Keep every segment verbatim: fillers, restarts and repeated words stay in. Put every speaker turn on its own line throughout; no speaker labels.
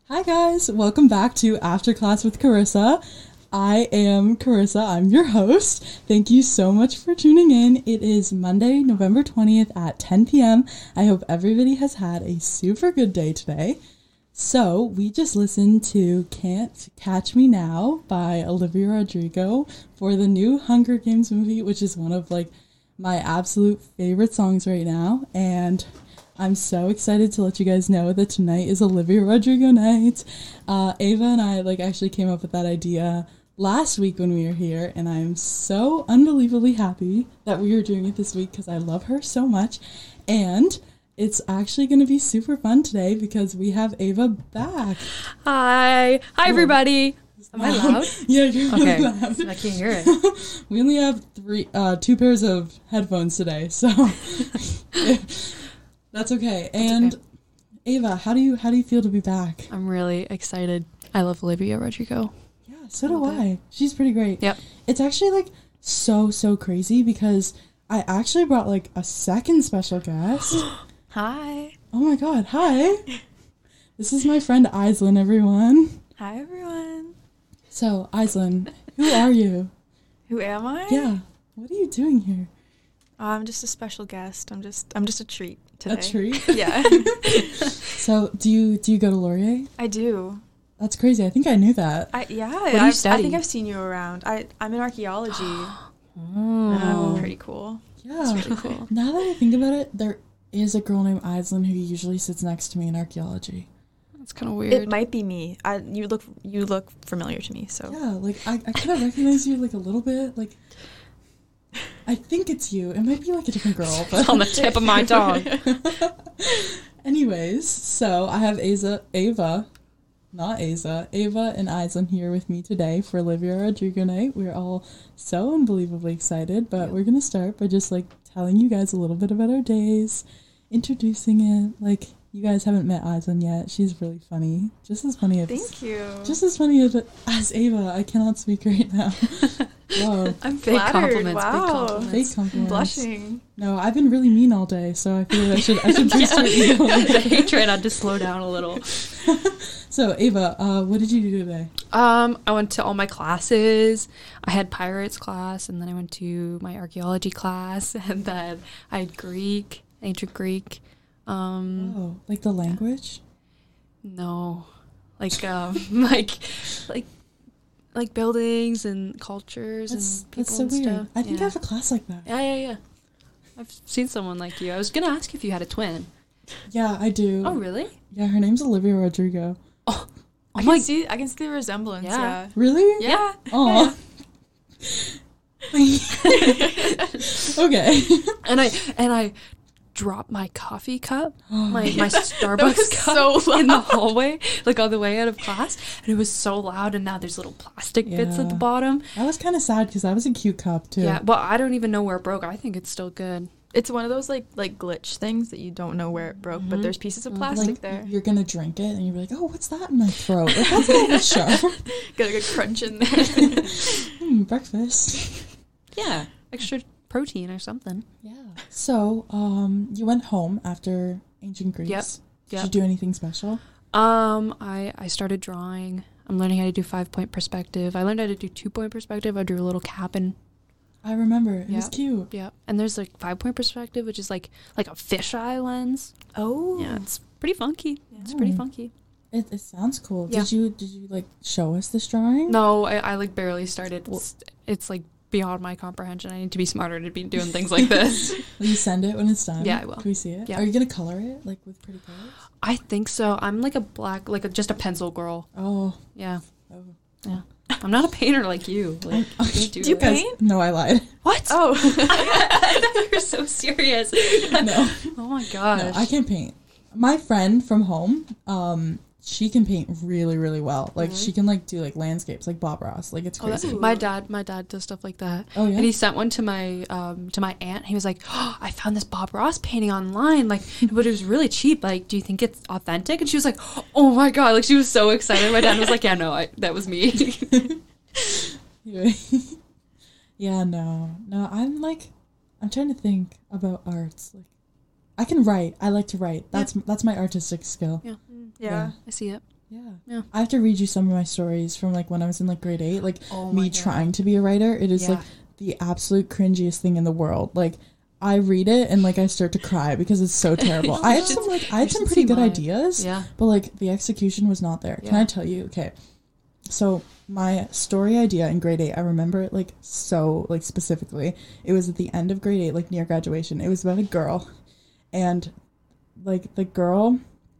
Hi guys, welcome back to After Class with Carissa. I am Carissa, I'm your host. Thank you so much for tuning in. It is Monday, November twentieth at ten p.m. I hope everybody has had a super good day today. So, we just listened to Can't Catch Me Now by Olivia Rodrigo for the new Hunger Games movie, which is one of like my absolute favorite songs right now, and I'm so excited to let you guys know that tonight is Olivia Rodrigo night. Uh, Ava and I like actually came up with that idea last week when we were here, and I'm so unbelievably happy that we are doing it this week because I love her so much, and it's actually going to be super fun today because we have Ava back.
Hi. Hi, everybody. Am I loud?
Yeah, you're
okay.
really loud.
I can't hear it.
We only have three, uh, two pairs of headphones today, so that's okay. And
okay.
Ava, how do you how do you feel to be back?
I'm really excited. I love Olivia Rodrigo.
Yeah, so do I. She's pretty great.
Yep.
It's actually like so so crazy because I actually brought like a second special guest.
Hi.
Oh my god, hi. This is my friend Aislinn, everyone.
Hi, everyone.
So, Aislinn, who are you?
Who am I?
Yeah. What are you doing here?
I'm just a special guest. I'm just I'm just a treat today.
A treat?
Yeah.
So, do you do you go to Laurier?
I do.
That's crazy. I think I knew that.
I yeah.
What do you
I've- I
study?
think I've seen you around. I I'm in archaeology.
Oh.
Um, pretty cool.
Yeah.
It's really cool.
Now that I think about it, there is a girl named Aislinn who usually sits next to me in archaeology.
That's kind of weird.
It might be me. I you look you look familiar to me. So
Yeah, like I, I kind of recognize you like a little bit. Like I think it's you. It might be like a different girl, but
It's on the tip of my tongue.
anyways, so I have Asa, Ava, not Asa, Ava and Aislinn here with me today for Olivia Rodrigo night. We're all so unbelievably excited, but we're gonna start by just like telling you guys a little bit about our days, introducing it. Like you guys haven't met Aislinn yet. She's really funny, just as funny as
Thank you.
just as funny as, as Ava. I cannot speak right now. Whoa.
I'm
Big
flattered.
compliments.
Wow.
Big compliments.
Fake compliments.
Blushing.
No, I've been really mean all day, so I feel like I should I should boost your ego.
The hatred had to slow down a little.
So Ava, uh, what did you do today?
Um, I went to all my classes. I had pirates class, and then I went to my archaeology class, and then I had Greek, ancient Greek. Um,
Oh, like the language?
no, like um, like like like buildings and cultures
That's
and people
that's so
and
weird.
stuff.
I think
yeah.
I have a class like that.
Yeah, yeah, yeah. I've seen someone like you. I was gonna ask if you had a twin.
Yeah, I do.
Oh, really?
Yeah, her name's Olivia Rodrigo.
Oh, oh
I
my.
can see I can see the resemblance.
Yeah.
Yeah.
Really?
Yeah.
Aw. Okay.
And I and I dropped my coffee cup, my my Starbucks
was
cup
so
in the
loud.
hallway, like on the way out of class, and it was so loud. And now there's little plastic bits at the
Yeah.
bottom.
I was kind of sad because that was a cute cup too.
Yeah, but I don't even know where it broke. I think it's still good.
It's one of those like like glitch things that you don't know where it broke, but there's pieces of plastic
Like
there.
you're gonna drink it and you're like, oh, what's that in my throat? Like, that's a little sharp.
Got a good crunch in there.
Hmm, breakfast.
Yeah, extra protein or something.
Yeah. So, um, you went home after ancient Greece.
Yep.
Did
Yep.
you do anything special?
Um, I I started drawing. I'm learning how to do five point perspective. I learned how to do two point perspective. I drew a little cabin.
I remember. It was
Yeah.
cute.
Yeah, and there's like five point perspective, which is like like a fisheye lens.
Oh.
Yeah, it's pretty funky. It's pretty
Oh.
funky.
It, it sounds cool.
Yeah.
Did you did you like show us this drawing?
No, I, I like barely started. It's, it's like beyond my comprehension. I need to be smarter to be doing things like this.
Will you send it when it's done?
Yeah, I will.
Can we see it?
Yeah.
Are you gonna color it like with pretty colors?
I think so. I'm like a black, like a, just a pencil girl.
Oh.
Yeah,
Oh.
yeah. I'm not a painter like you. Like,
I-
don't do
Do you
that.
Guys,
paint?
no, I lied.
What?
Oh.
I thought you were so serious.
No.
Oh my gosh.
No, I can't paint. My friend from home, um, she can paint really, really well. Like she can like do like landscapes, like Bob Ross. Like it's
Oh, that-
crazy.
my dad, my dad does stuff like that.
Oh, yeah?
And he sent one to my um to my aunt. He was like, oh, "I found this Bob Ross painting online, like, but it was really cheap. Like, do you think it's authentic?" And she was like, "Oh my god!" Like, she was so excited. My dad was like, "Yeah, no, I, that was me."
Yeah, no, no. I'm like, I'm trying to think about arts. Like, I can write. I like to write. That's that's my artistic skill.
Yeah,
Yeah.
I see it.
Yeah.
Yeah.
I have to read you some of my stories from like when I was in like grade eight. Like
Oh my
me
God.
trying to be a writer. It is
Yeah.
like the absolute cringiest thing in the world. Like I read it and like I start to cry because it's so terrible. I had some like I had
you
some
should
pretty
see
good
mine.
ideas.
Yeah.
But like the execution was not there. Can
Yeah.
I tell you? Okay. So my story idea in grade eight, I remember it like so like specifically. It was at the end of grade eight, like near graduation. It was about a girl, and like the girl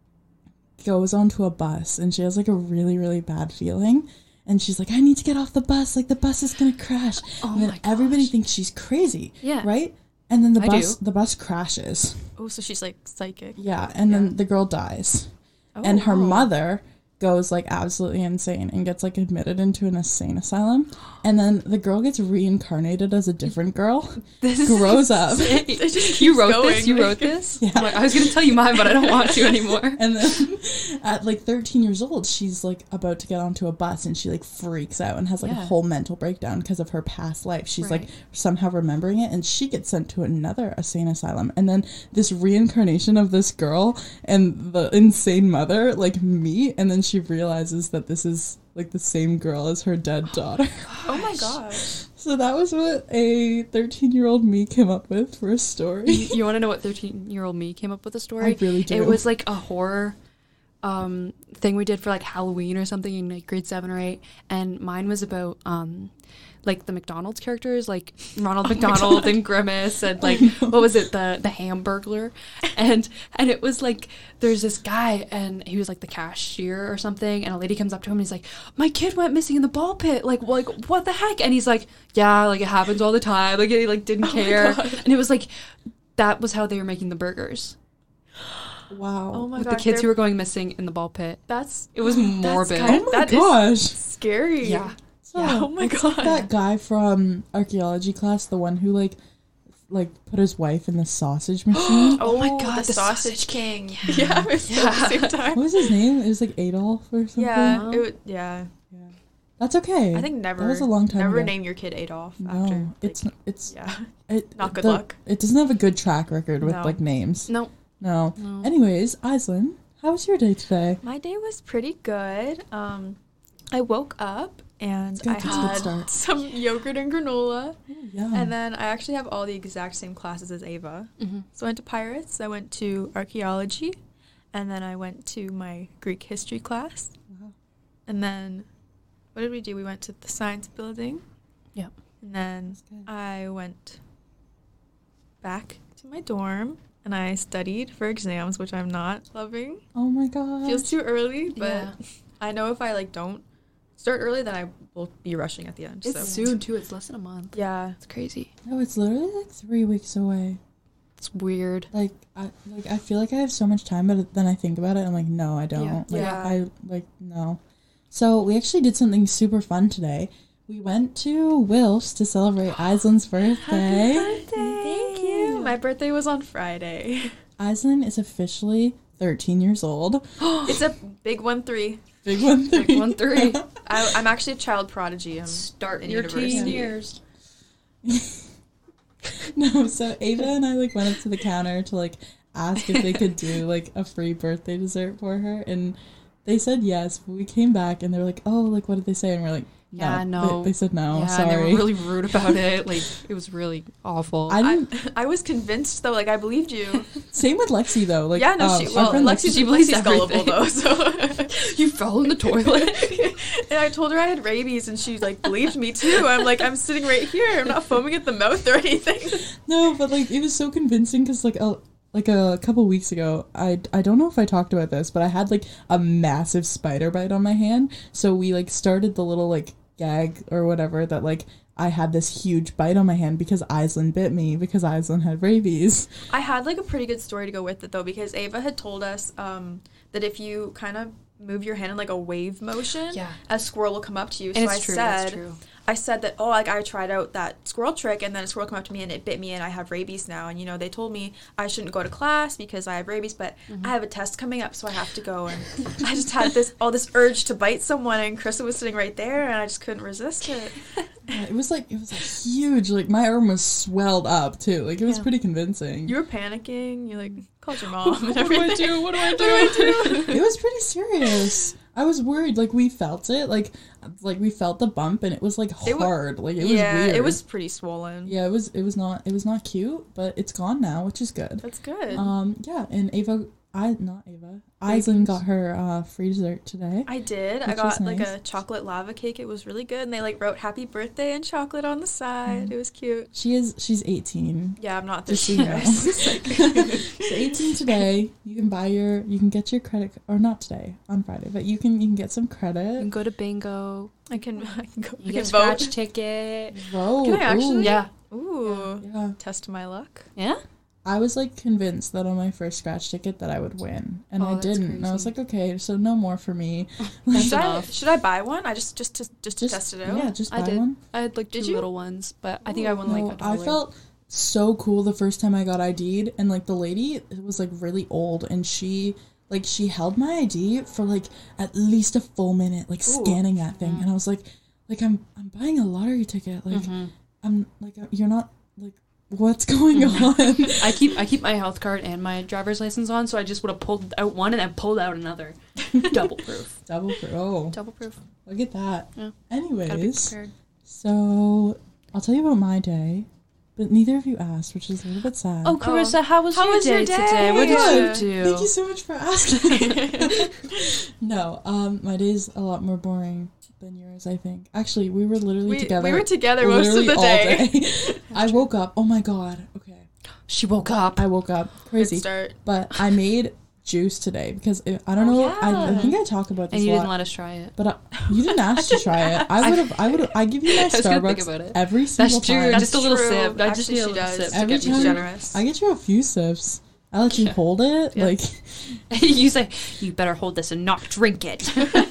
goes onto a bus and she has like a really really bad feeling, and she's like, I need to get off the bus, like the bus is gonna crash.
Oh
and then
my
everybody
gosh.
thinks she's crazy.
Yeah.
Right? And then the
I
bus
do.
the bus crashes.
Oh, so she's like psychic.
Yeah, and
Yeah.
then the girl dies.
Oh,
And her
wow.
mother goes like absolutely insane and gets like admitted into an insane asylum, and then the girl gets reincarnated as a different girl,
This is
grows up,
It just
You
keeps
wrote
going.
this? You wrote this?
Yeah.
I'm like, I was going to tell you mine, but I don't want to anymore.
and then at like thirteen years old she's like about to get onto a bus and she like freaks out and has like
Yeah.
a whole mental breakdown because of her past life. She's like
Right.
somehow remembering it, and she gets sent to another insane asylum, and then this reincarnation of this girl and the insane mother like meet, and then she realizes that this is like the same girl as her dead daughter.
Oh my gosh.
So that was what a thirteen-year-old me came up with for a story.
You, you want to know what thirteen-year-old me came up with a story?
I really do.
It was like a horror um, thing we did for like Halloween or something in like grade seven or eight, and mine was about um, like the McDonald's characters, like Ronald McDonald and Grimace, and like what was it, the the Hamburglar, and and it was like there's this guy and he was like the cashier or something, and a lady comes up to him and he's like, my kid went missing in the ball pit, like like what the heck? And he's like, yeah, like it happens all the time, like he like didn't care, and it was like that was how they were making the burgers.
Wow.
Oh my
With
gosh.
the kids who
they're-
were going missing in the ball pit.
That's
It was morbid.
kind
Oh my
that is
gosh.
scary.
Yeah.
Yeah.
Oh my
It's
god.
like that guy from archaeology class, the one who like like put his wife in the sausage machine.
Oh
my
my
God,
god,
the
the
Sausage
Sausage King. Yeah, it was
Yeah.
at the same
What
time.
was his name? It was like Adolf or something.
Yeah,
Wow.
it would, yeah.
Yeah. That's okay.
I think never.
That was a long time
Never
ago.
name your kid Adolf
No,
after. Like,
it's it's
yeah.
it,
not good
the-
luck.
It doesn't have a good track record with
No.
like names.
No.
No.
No.
Anyways, Aislinn, how was your day today?
My day was pretty good. Um, I woke up and
That's good,
I
that's a good
had
start.
some yogurt and granola,
Oh, yeah.
and then I actually have all the exact same classes as Ava.
Mm-hmm.
So I went to Pirates, I went to archaeology, and then I went to my Greek history class.
Wow.
And then, what did we do? We went to the science building.
Yeah.
And then
That's good.
I went back to my dorm and I studied for exams, which I'm not loving.
Oh my god.
Feels too early, but
Yeah.
I know if I like don't start early, then I will be rushing at the end.
It's
so
soon too. It's less than a month.
yeah.
It's crazy.
No, it's literally like three weeks away.
It's weird.
Like I like I feel like I have so much time, but then I think about it, I'm like, no, I don't.
Yeah.
Like
Yeah.
I like no. So we actually did something super fun today. We went to Wilf's to celebrate Aislinn's birthday.
Thank you. My birthday was on Friday.
Aislinn is officially thirteen years old.
It's a big one three.
Big one three.
Big one three.
I, I'm actually a child prodigy. I'm
Start
in
your teen
university.
years.
No, so Ava and I like went up to the counter to like ask if they could do like a free birthday dessert for her, and they said yes, but we came back and they're like, oh, like what did they say? And we're like, no.
Yeah, no.
They, they said no.
yeah,
sorry.
and they were really rude about it. Like it was really awful.
I
I,
didn't.
I was convinced though, like I believed you.
Same with Lexi though. Like
yeah, no,
um,
she
our
well,
friend
Lexi's,
she believes
Lexi's gullible
everything.
though, so
you fell in the toilet.
and I told her I had rabies and she like believed me too. I'm like, I'm sitting right here. I'm not foaming at the mouth or anything.
No, but like it was so convincing because like a like a couple weeks ago, I I don't know if I talked about this, but I had like a massive spider bite on my hand. So we like started the little like gag or whatever that like I had this huge bite on my hand because Aislinn bit me because Aislinn had rabies.
I had like a pretty good story to go with it though, because Ava had told us um, that if you kind of move your hand in like a wave motion,
Yeah.
a squirrel will come up to you.
And
so
it's
I
true.
said,
That's true.
I said that, oh, like I tried out that squirrel trick and then a squirrel came up to me and it bit me and I have rabies now. And, you know, they told me I shouldn't go to class because I have rabies, but
Mm-hmm.
I have a test coming up, so I have to go. And I just had this, all this urge to bite someone, and Krista was sitting right there and I just couldn't resist it.
Yeah, it was like it was like huge. Like my arm was swelled up too. Like it was
Yeah.
pretty convincing.
You were panicking. You like called your mom and
What do I
everything.
do? What do I
What do I do?
It was pretty serious. I was worried. Like, we felt it. Like, like we felt the bump, and it was like
It wa-
hard. like, it
yeah,
was weird.
it was pretty swollen.
Yeah, it was. It was not. It was not cute, but it's gone now, which is good.
That's good.
Um, yeah, and Ava, I not Ava, Aislinn got her uh, free dessert today.
I did. I
Which
got
was
like
nice.
a chocolate lava cake. It was really good, and they like wrote "Happy Birthday" and chocolate on the side.
Mm.
It was cute.
She is. She's eighteen.
Yeah, I'm not
Just so
thirteen.
you know.
guys.
She's eighteen today. You can buy your. You can get your credit, or not today, on Friday, but you can. You can get some
You can
credit.
go to bingo.
I can. I can go.
You
I
get
can
a scratch
vote.
ticket.
Vote.
Can I actually?
Ooh.
Yeah.
Ooh.
Yeah.
Test my luck.
Yeah?
I was like convinced that on my first scratch ticket that I would win, and
Oh,
I
that's
didn't. And I was
crazy.
like, okay, so no more for me.
That's
Should I,
enough.
should I buy one? I just just to just to
Just
test it out.
Yeah, just buy
I did.
one.
I had like two
Did you?
little ones, but I think I won like
No,
a dollar.
I felt so cool the first time I got I D'd, and like the lady was like really old, and she like she held my I D for like at least a full minute, like
Ooh.
scanning that thing, and I was like, like I'm I'm buying a lottery ticket, like
Mhm.
I'm like you're not like what's going on?
I keep I keep my health card and my driver's license on, so I just would have pulled out one and then pulled out another. Double proof.
Double for oh,
Double proof.
look at that.
Yeah. Gotta be
Anyways,
prepared.
so I'll tell you about my day, but neither of you asked, which is a little bit sad.
Oh, Carissa, how was
How
your
was your
day
day?
today? What
Good.
did you do?
Thank you so much for asking. No, um, my day's a lot more boring than yours, I think. Actually, we were literally
We,
together.
we were together most of
literally
the
all
day.
day. I woke up. Oh my god. Okay.
She woke up.
I woke up
Good
crazy,
start.
but I made juice today because it, I don't
Oh,
know. I, I
yeah.
think I talk about this
And you
a lot.
didn't let us try it.
But I, you didn't ask to try it. I would have. I would. I give you my
was gonna think
Starbucks
about it.
every single
That's true.
time.
Just a little
true.
sip. I just
Actually,
need a
she
little
does.
sip to
Every
get me
time-
through.
generous.
I get you a few sips. I let you
Yeah.
hold it.
Yeah.
Like,
You say, you better hold this and not drink it.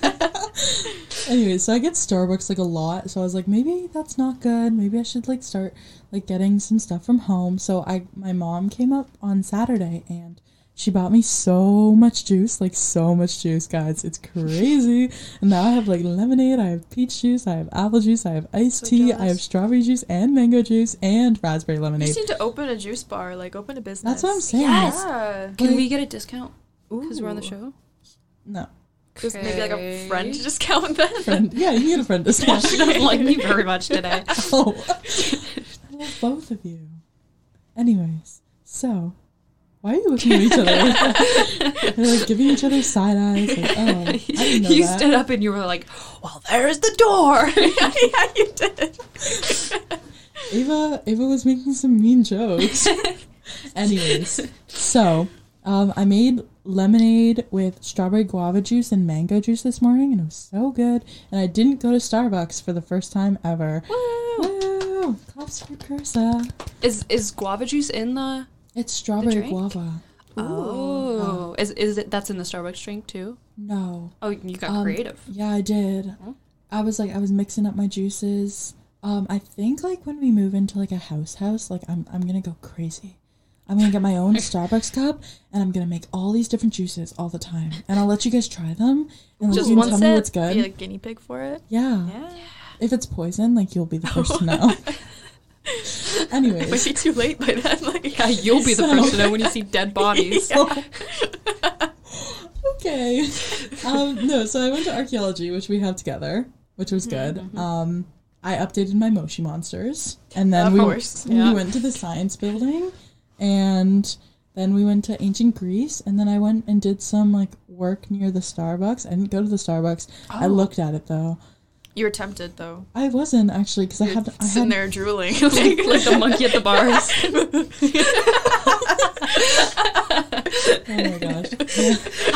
anyway, so I get Starbucks like a lot. So I was like, maybe that's not good. Maybe I should like start like getting some stuff from home. So I, my mom came up on Saturday and she bought me so much juice, like so much juice, guys. It's crazy. And now I have like lemonade, I have peach juice, I have apple juice, I have iced
So
tea, I
jealous.
have strawberry juice and mango juice and raspberry
You
lemonade.
just need to open a juice bar, like open a business.
That's what I'm saying.
Yes.
Yeah.
Can
Like-
we get a discount? Because we're on the
Ooh.
show?
No.
There's maybe like a
Okay.
friend discount then.
Friend. Yeah, you can get a friend discount.
She doesn't like me very much today.
Oh, I love both of you. Anyways, so why are you looking at each other? They're like giving each other side eyes. Like, oh, I didn't know
You
that.
stood up and you were like, well, there's the door.
yeah, you did.
Ava, Ava was making some mean jokes. Anyways, so um, I made lemonade with strawberry guava juice and mango juice this morning, and it was so good. And I didn't go to Starbucks for the first time ever.
Woo.
Woo! Claps for Cursa.
Is is guava juice in the...
It's strawberry
drink?
guava.
Oh. Is, is it... That's in the Starbucks drink, too?
No.
Oh, you got
Um,
creative.
Yeah, I did.
Oh.
I was like, I was mixing up my juices. Um, I think like when we move into like a house house, like I'm I'm gonna go crazy. I'm gonna get my own Starbucks cup and I'm gonna make all these different juices all the time, and I'll let you guys try them and like,
Just
you can
one
tell me
sip?
what's good.
Be a guinea pig for it.
yeah.
Yeah.
If it's poison, like you'll be the first to know. Anyways,
Might be too late by then. Like,
Yeah, you'll be the
So-
first to know when you see dead bodies.
okay. Um, no, so I went to archaeology, which we have together, which was good.
Mm-hmm.
Um, I updated my Moshi monsters, and then
Of
we,
course.
we
Yeah.
went to the science building, and then we went to ancient Greece, and then I went and did some like work near the Starbucks. I didn't go to the Starbucks. I
Oh.
looked at it though.
you were tempted though.
I wasn't actually because I
You're
had I
sitting
had
there drooling.
like, like the monkey at the bars.
oh my gosh. Yeah.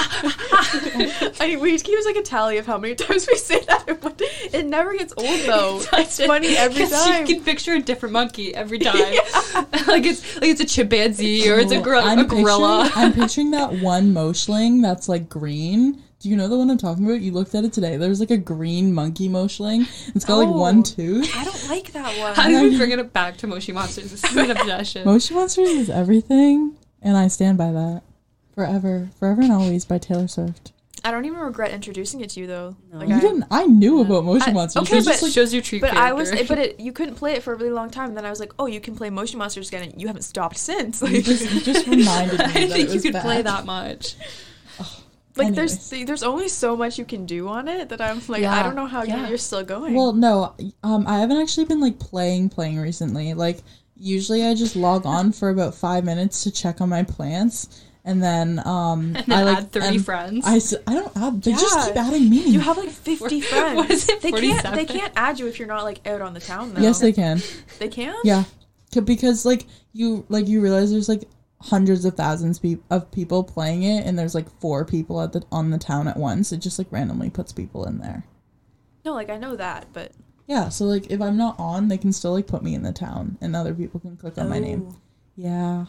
I, we keep like a tally of how many times we say that. But it never gets old though. It's funny every time.
You can picture a different monkey every time. like it's like it's a chimpanzee or it's a, gor-
I'm
a gorilla.
Picturing, I'm picturing that one moshling that's like green. Do you know the one I'm talking about? You looked at it today. There's like a green monkey moshling. It's got like
Oh.
one tooth.
I don't like that one.
How did we bring it back to Moshi Monsters? This is an obsession.
Moshi Monsters is everything, and I stand by that. Forever. Forever and always by Taylor Swift.
I don't even regret introducing it to you though.
No.
Like,
You
I,
didn't. I knew
Yeah.
about Moshi
I-
Monsters.
okay,
There's
but-
just, like,
shows your true
But I was,
character.
but it, you couldn't play it for a really long time. And then I was like, oh, you can play Motion Monsters again, and you haven't stopped since.
you
Like,
just, you just reminded me
I
that
think
it
you
was
could
back.
play that much.
Like
Anyways.
there's there's only so much you can do on it that I'm like,
Yeah.
I don't know how
Yeah.
you you're still going.
Well, no, um, I haven't actually been like playing playing recently. Like usually I just log on for about five minutes to check on my plants, and then um,
And then
I like
add thirty
and
friends.
I, s- I don't add. They just
Yeah.
keep adding me.
you have like fifty friends.
What is it,
They can't they
forty-seven?
can't add you if you're not like out on the town though.
Yes, they can.
They can?
Yeah, C- because like you like you realize there's like hundreds of thousands pe- of people playing it, and there's like four people at the on the town at once. It just like randomly puts people in there.
No, like I know that, but
Yeah, so like if I'm not on, they can still like put me in the town, and other people can click on my name.
Oh.
Yeah.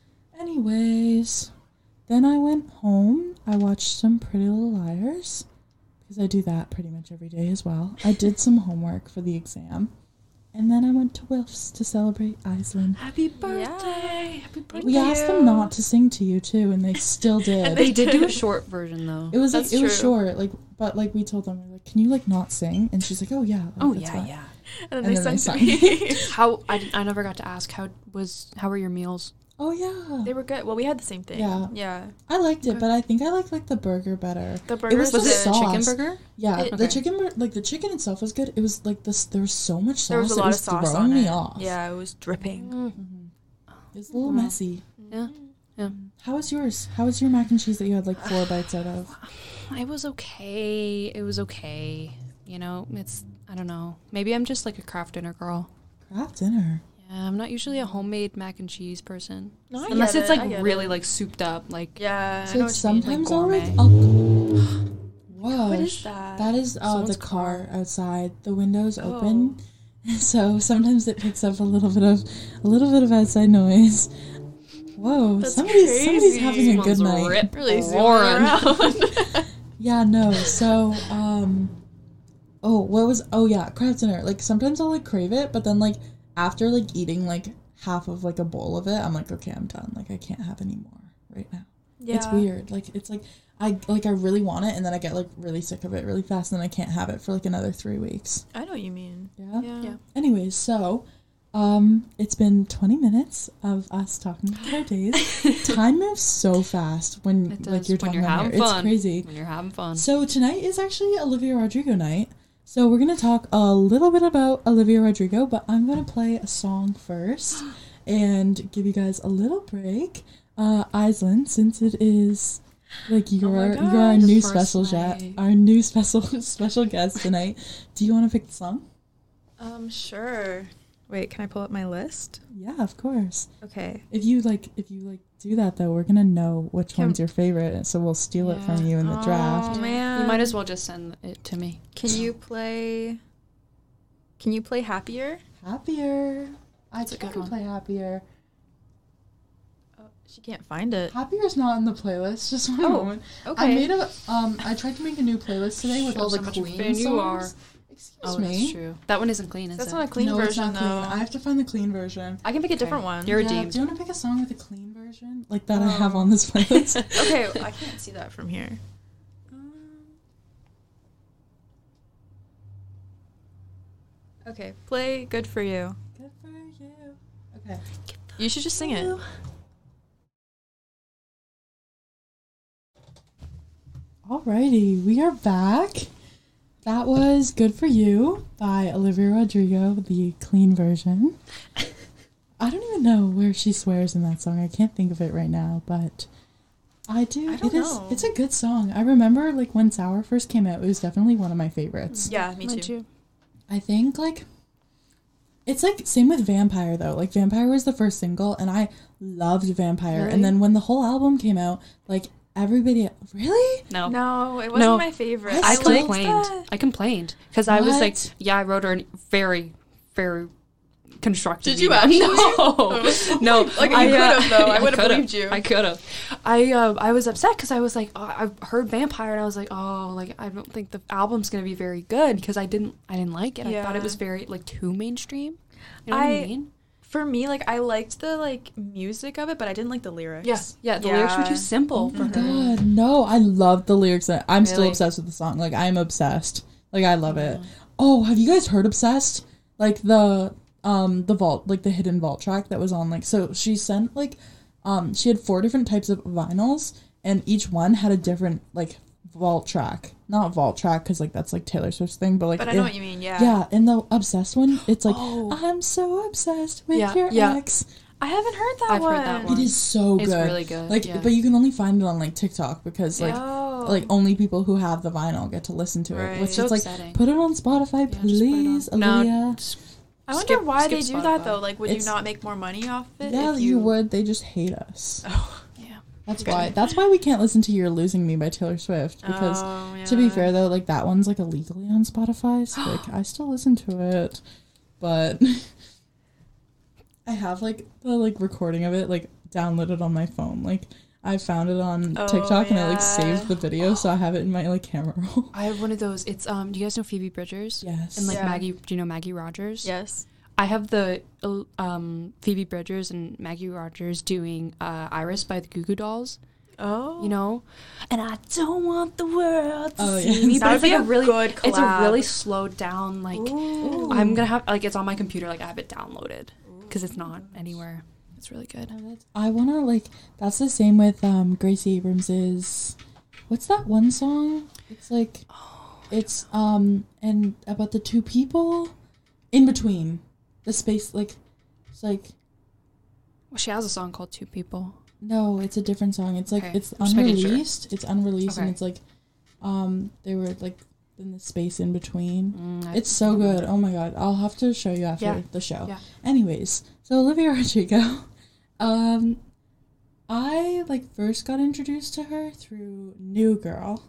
Anyways, then I went home. I watched some Pretty Little Liars because I do that pretty much every day as well. I did some homework for the exam, and then I went to Wilf's to celebrate Iceland.
Happy birthday!
Yeah.
Happy birthday!
We asked them not to sing to you too, and they still did.
And
They did do a
did.
short version though.
it was like
That's
it was
true.
short, like but like we told them, we were like, can you like not sing? And she's like, oh yeah. Like,
Oh
that's
yeah,
fine.
yeah.
And then
And
they
then
sent
they
to me.
How I, I never got to ask how was how were your meals?
Oh yeah.
They were good. Well, we had the same thing.
Yeah.
Yeah.
I liked it,
Okay.
but I think I like like the burger better.
The
It
burger
was
Was
the
it
sauce.
a chicken burger?
Yeah,
It-
the
Okay.
chicken, bur- like the chicken itself was good. It was like this. There was so much sauce.
There was a
it
lot
was
of sauce
throwing
on
me
it.
off.
Yeah, it was dripping.
Mhm. It was a little
Mhm.
messy.
Yeah. Yeah.
How was yours? How was your mac and cheese that you had like four bites out of?
It was okay. It was okay. You know, it's I don't know. Maybe I'm just like a craft dinner girl.
Craft dinner.
Yeah, I'm not usually a homemade mac and cheese person.
No, I
Unless
get
it's
it, I
like
get
really
it.
like souped up, like
Yeah, I
So
know
like
what you mean.
sometimes
Like
I'll like.
gourmet.
I'll... Whoa.
What is that?
That is uh, the
Someone's
car
car.
outside. The windows
Oh.
open, so sometimes it picks up a little bit of a little bit of outside noise. Whoa,
That's
somebody's somebody's
crazy.
having a good
Someone's
night.
rip
Really zooming
roaring.
around.
Yeah, no. So, um, oh, what was? Oh, yeah, craft dinner. Like sometimes I'll like crave it, but then like after like eating like half of like a bowl of it, I'm like, okay, I'm done. Like I can't have any more right now.
Yeah.
It's weird. Like it's like I like I really want it, and then I get like really sick of it really fast, and then I can't have it for like another three weeks.
I know what you mean.
Yeah.
Yeah.
Yeah.
Anyways, so. Um, it's been twenty minutes of us talking about our days. Time moves so fast when
It
like
does
you're
when
talking
you're
about
having
here.
fun.
It's crazy.
When you're having fun.
So tonight is actually Olivia Rodrigo night. So we're gonna talk a little bit about Olivia Rodrigo, but I'm gonna play a song first and give you guys a little break. Uh, Iceland, since it is like you're
my
you're
God,
our
your
new
first
special jet,
night.
our new special special guest tonight. Do you want to pick the song?
Um, sure. Wait, can I pull up my list?
Yeah, of course.
Okay.
If you like, if you like do that though, we're gonna know which
Can-
one's your favorite, so we'll steal it from
Yeah.
you in the draft.
Oh, man.
You might as well just send it to me.
Can you play? Can you play Happier?
Happier. I
That's a good
can
one.
play Happier.
Oh, she can't find it.
Happier's not in the playlist. Just one
Oh,
moment.
Okay.
I made a um. I tried to make a new playlist today with
Shows
all the
how much of a
clean
fan
songs.
you are.
Excuse
Oh,
me.
that's true. That one isn't clean, is
That's
it?
not a clean
no, it's
version
not clean.
though.
I have to find the clean version.
I can pick a different
Okay.
one.
You're
Yeah,
redeemed.
do you want to pick a song with a clean version, like that I have
Oh.
on this playlist?
Okay, I can't see that from here. Um, Okay, play "Good for You."
Good for you. Okay.
You should just sing it.
Alrighty, we are back. That was Good For You by Olivia Rodrigo, the clean version. I don't even know where she swears in that song. I can't think of it right now, but I do.
I don't
it is
know.
it's a good song. I remember like when Sour first came out, it was definitely one of my favorites.
Yeah, me
Mine
too.
I think like it's like same with Vampire though. Like Vampire was the first single and I loved Vampire.
Really?
And then when the whole album came out, like everybody really?
No.
No, it wasn't
No.
my favorite.
I
I
still-
complained.
that.
I complained because I was like,
What?
yeah, I wrote her a very, very constructive.
Did you
email.
actually?
No,
Oh.
no.
Like, you
I,
could've, though. I would've
could've.
believed you.
I could have. I uh, I was upset because I was like, oh, I heard Vampire and I was like, oh, like I don't think the album's gonna be very good because I didn't I didn't like it. I thought it
Yeah.
was very like too mainstream. You know what
I-
I mean?
For me, like I liked the like music of it, but I didn't like the lyrics.
Yes. Yeah. The lyrics were
Yeah.
too simple for
Oh
her.
my god, no, I love the lyrics. I'm still
Really?
obsessed with the song. Like I'm obsessed. Like I love it. Oh, have you guys heard Obsessed? Like the um the vault, like the hidden vault track that was on like so she sent like um she had four different types of vinyls and each one had a different like vault track. Not vault track because like that's like Taylor Swift's thing, but like
But I know
it-
what you mean. Yeah.
yeah, and the obsessed one, it's like
Oh.
I'm so obsessed with
Yeah,
your
yeah.
ex.
I haven't heard that
I've
one.
heard that
It
one.
is so
It's
good.
really good,
Like,
yeah.
but you can only find it on like TikTok because like
Oh.
like only people who have the vinyl get to listen to it.
Right.
Which
So
is like
upsetting.
put it on Spotify,
Yeah, just put it
please,
on.
Olivia.
No, just
I wonder
skip-
why
skip
they do that
Spotify.
though. Like, would
It's-
you not make more money off it?
Yeah,
if
you would. They just hate us.
Oh.
Yeah.
That's
Okay.
why. That's why we can't listen to "You're Losing Me" by Taylor Swift because,
Oh,
to be
yeah.
fair though, like that one's like illegally on Spotify, so like I still listen to it, but I have like the like recording of it like downloaded on my phone. Like I found it on
Oh,
TikTok and I like
yeah.
saved the video, so I have it in my like camera roll.
I have one of those. It's um. Do you guys know Phoebe Bridgers?
Yes.
And like
Yeah.
Maggie. Do you know Maggie Rogers?
Yes.
I have the uh, um Phoebe Bridgers and Maggie Rogers doing uh, "Iris" by the Goo Goo Dolls.
Oh.
You know, and I don't want the world to
Oh,
see
yeah.
me.
That
But
would
it's like
be
a
a
really
good
It's a really
collab.
slowed down. Like
Ooh.
I'm gonna have like it's on my computer. Like I have it downloaded because it's not anywhere. It's really good.
I wanna like that's the same with um Gracie Abrams's what's that one song? It's like it's um and about the two people in between. The space like it's like
Well, she has a song called Two People.
no, it's a different song. It's like
Okay,
it's
I'm just making sure.
unreleased. It's unreleased and
Okay.
it's like um they were like in the space in between.
Mm, I-
It's so good. Oh my god. I'll have to show you after
Yeah.
the show.
Yeah.
Anyways, so Olivia Rodrigo, um, I like first got introduced to her through New Girl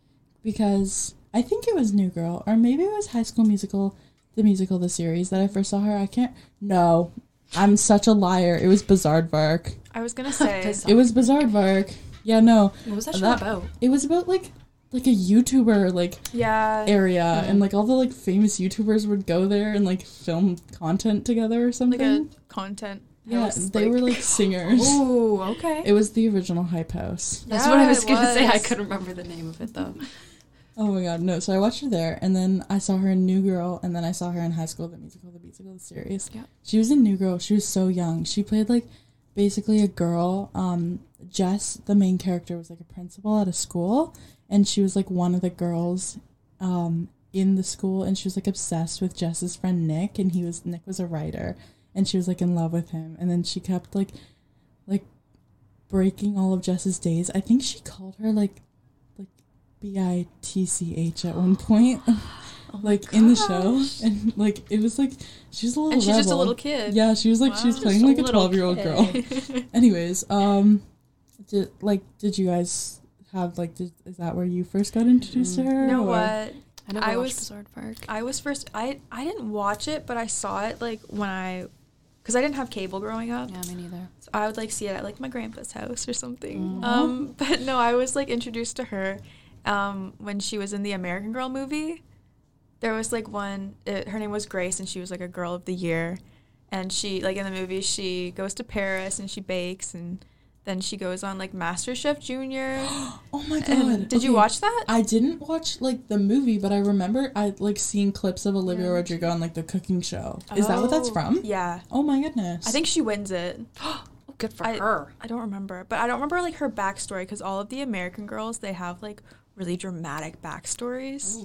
because I think it was New Girl or maybe it was High School Musical, the musical, the series that I first saw her. I can't. No, I'm such a liar. It was Bizarre
I was gonna say.
It was Bizarre Yeah, no,
What was that show
that-
about?
it was about like like a YouTuber like
yeah.
area
Mhm.
and like all the like famous YouTubers would go there and like film content together or something.
Like a content.
yeah,
house,
they were like singers.
Oh, okay.
It was the original Hype House.
That's what I
Yeah,
was
it
gonna say. I
was.
couldn't remember the name of it though.
Oh my god, no. So I watched her there and then I saw her in New Girl and then I saw her in High School, the musical, the musical, the series.
Yeah.
She was in New Girl. She was so young. She played like basically a girl. Um, Jess, the main character, was like a principal at a school and she was like one of the girls um, in the school and she was like obsessed with Jess's friend Nick and he was Nick was a writer and she was like in love with him and then she kept like like breaking all of Jess's days. I think she called her like like B I T C H at one point. like in the show and like it was like she was a little
And she's just a
rebel.
little kid.
Yeah, she was like she was
Wow.
playing
Just a
like a
little
twelve year old girl.
kid.
Anyways, um did like did you guys have like did, is that where you first got introduced to her?
You know
or-
what?
I never
I
watched
was-
Bizarre Park.
I was first. I I didn't watch it, but I saw it like when I, because I didn't have cable growing up.
Yeah, me neither.
So I would like see it at like my grandpa's house or something.
Mm.
Um, but no, I was like introduced to her, um, when she was in the American Girl movie. There was like one. It, her name was Grace, and she was like a Girl of the Year, and she like in the movie she goes to Paris and she bakes and. Then she goes on like MasterChef Junior.
Oh my god.
And did you
Okay,
watch that?
I didn't watch like the movie, but I remember I like seeing clips of Olivia
Yeah.
Rodrigo on like the cooking show. Is that what that's
Oh,
from?
Yeah.
Oh my goodness.
I think she wins it.
Oh, good for
I-
her.
I don't remember, but I don't remember like her backstory because all of the American Girls they have like really dramatic backstories.
Ooh.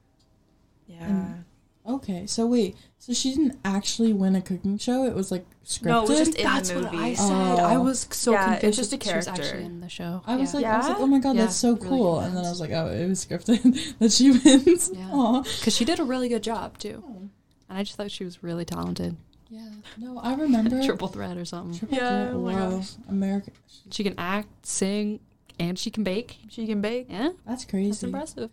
Yeah.
And- Okay, so wait, so she didn't actually win a cooking show? It was like scripted?
No, it was just in
That's
the movie.
what I said.
Oh.
I was so
Yeah, it's
confused.
just a
that she was
character.
actually in the show.
I was
yeah.
like, I was like,
Yeah?
oh my god,
Yeah,
that's so
really
cool.
good
And then I
fans.
was like, oh, it was scripted that she wins.
Yeah.
Aw.
Because she did a really good job too, and I just thought she was really talented.
Yeah. No, I remember.
Triple threat or something.
Triple
Yeah,
threat,
oh my
wow.
gosh.
American.
She can act, sing, and she can bake.
She can bake.
Yeah,
That's
that's
crazy.
impressive.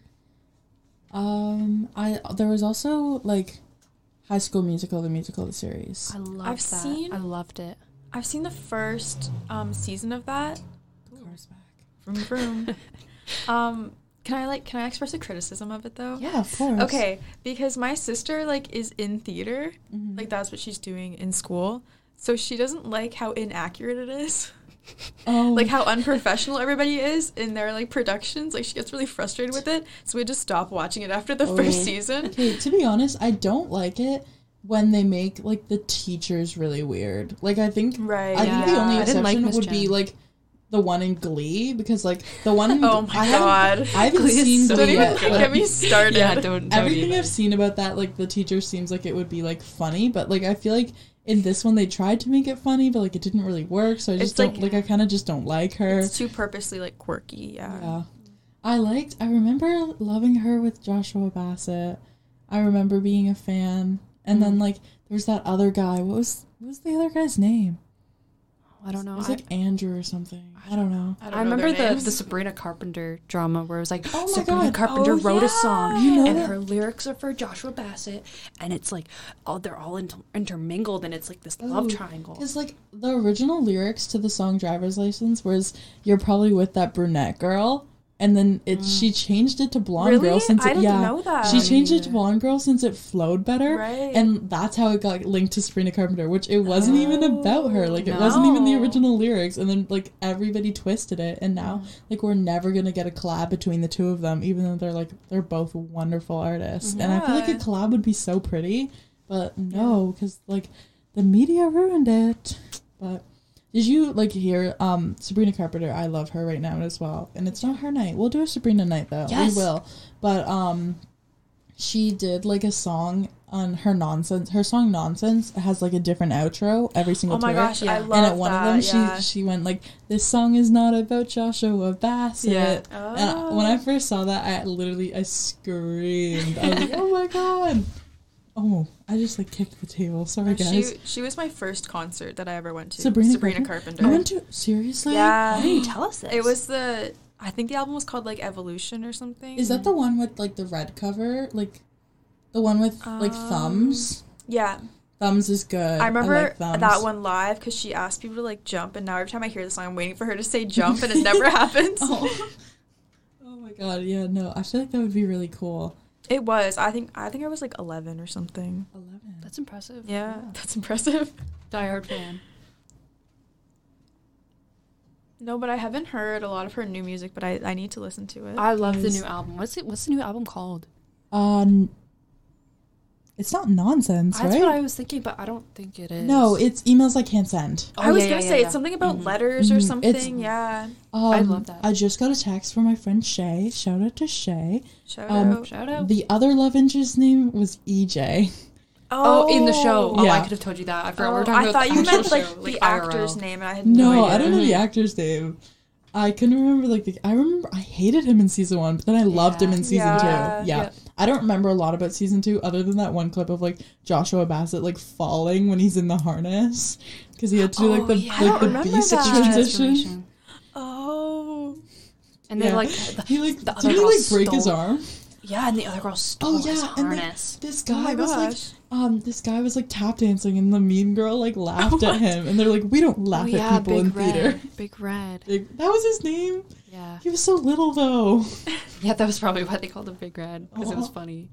Um, I there was also like High School Musical, the musical, the series.
I loved
I've
that.
seen-
I loved it.
I've seen the first um, season of that.
The car's back.
Vroom vroom. um, can I like can I express a criticism of it though?
Yeah, of course.
Okay, because my sister like is in theater,
Mhm.
like that's what she's doing in school. So she doesn't like how inaccurate it is.
Oh,
Like how unprofessional everybody is in their like productions. Like she gets really frustrated with it. So we just stop watching it after the
Oh.
first season.
Okay, to be honest, I don't like it when they make like the teachers really weird. Like I think
Right.
I think the
Yeah.
only
I didn't like
exception
Miss
would be
Chen.
like the one in Glee, because like the one in
Oh my
I haven't-
god.
I haven't
Glee is
seen
so
Glee
Don't
yet.
even
but
get me started.
Yeah, don't. don't
everything
even.
I've seen about that, like the teacher seems like it would be like funny, but like I feel like in this one they tried to make it funny, but like it didn't really work. So I just
It's
don't
like-
like. I kind of just don't like her.
It's too purposely like quirky. Yeah.
Yeah, I liked. I remember loving her with Joshua Bassett. I remember being a fan, and then like there's that other guy. What was what was the other guy's name?
I don't know.
It was
I,
like Andrew or something. I don't know.
I, don't
I
know
remember
their
the,
names.
the Sabrina Carpenter drama where it was like
Oh my
Sabrina
God.
Carpenter
Oh,
wrote a
yeah.
song
You know
and
that?
her lyrics are for Joshua Bassett and it's like oh they're all inter- intermingled and it's like this love
Oh,
triangle.
Because like the original lyrics to the song "Driver's License" was "You're probably with that brunette girl," and then it she changed it to "blonde
Really?
girl" since
I
it,
didn't
yeah
know that.
she changed it
Yeah.
to "blonde girl" since it flowed better,
Right.
and that's how it got linked to Sabrina Carpenter, which it wasn't even about her. Like it
No.
wasn't even the original lyrics, and then like everybody twisted it, and now like we're never gonna get a collab between the two of them, even though they're like they're both wonderful artists, and I feel like a
Yeah.
collab would be so pretty, but no, because like the media ruined it. But did you like hear um Sabrina Carpenter? I love her right now as well, and it's not her night. We'll do a Sabrina night though.
Yes.
We will. But um, she did like a song on her nonsense. Her song "Nonsense" has like a different outro every single
Oh my
tour.
gosh,
Yeah.
I
And
love
And at one
that.
of them,
yeah.
she she went like, "This song is not about Joshua Bassett."
Yeah.
And when I first saw that, I literally I screamed. I was like, "Oh my god!" Oh, I just like kicked the table. Sorry, guys.
She she was my first concert that I ever went to.
Sabrina,
Sabrina
Carpenter.
Carpenter.
You went to seriously?
Yeah.
Why didn't you tell us this?
It was the I think the album was called like Evolution or something.
Is that the one with like the red cover? Like the one with like
Um,
thumbs?
Yeah.
Thumbs is good.
I remember
like Thumbs.
that one live because she asked people to like jump, and now every time I hear the song, I'm waiting for her to say jump, and it never happens.
Oh. Oh my god, yeah, no. I feel like that would be really cool.
It was. I think. I think I was like eleven or something.
eleven.
That's impressive.
Yeah, that's impressive.
Diehard fan.
No, but I haven't heard a lot of her new music, but I, I need to listen to it.
I love the
Yes.
new album. What's it? What's the new album called?
Uh, n- it's not nonsense,
That's
right?
what I was thinking, but I don't think it is.
No, it's emails I can't send.
Oh,
I was
yeah,
gonna
yeah,
say
yeah,
it's something
yeah.
about
Mhm.
letters or
Mhm.
something.
It's-
yeah.
Um,
I love that.
I just got a text from my friend Shay. Shout out to Shay.
Shout
Um,
out.
Shout out.
The other love interest name was E J.
Oh, in the show. Oh, I
Yeah.
could have told you that. I forgot. we
Oh,
were talking
I
about
thought
the
you
actual
meant like
show,
the
I R L.
actor's name, and I had no,
No,
idea.
I don't know the
Mhm.
actor's name. I couldn't remember like the. I remember I hated him in season one, but then I loved him
Yeah.
in season
Yeah.
two. Yeah.
Yeah.
I don't remember a lot about season two other than that one clip of like Joshua Bassett like falling when he's in the harness because he had to do like
Oh,
the
yeah. I
like
don't
the
remember
beast
that.
transition.
Transformation.
Oh.
And then
Yeah.
like the,
He like
the
did
other
he
girl
like break his
stole-
arm?
Yeah, and the other girl stole
Oh
his
yeah, and then
harness.
this
Oh
guy
my
was like
gosh.
um this guy was like tap dancing and the mean girl like laughed at him and they're like we don't laugh
oh,
at
yeah,
people
Big
in
Red.
theater.
Big Red.
Like, that was his name.
Yeah.
He was so little though.
Yeah, that was probably why they called him Big Red because it was
Aw.
funny.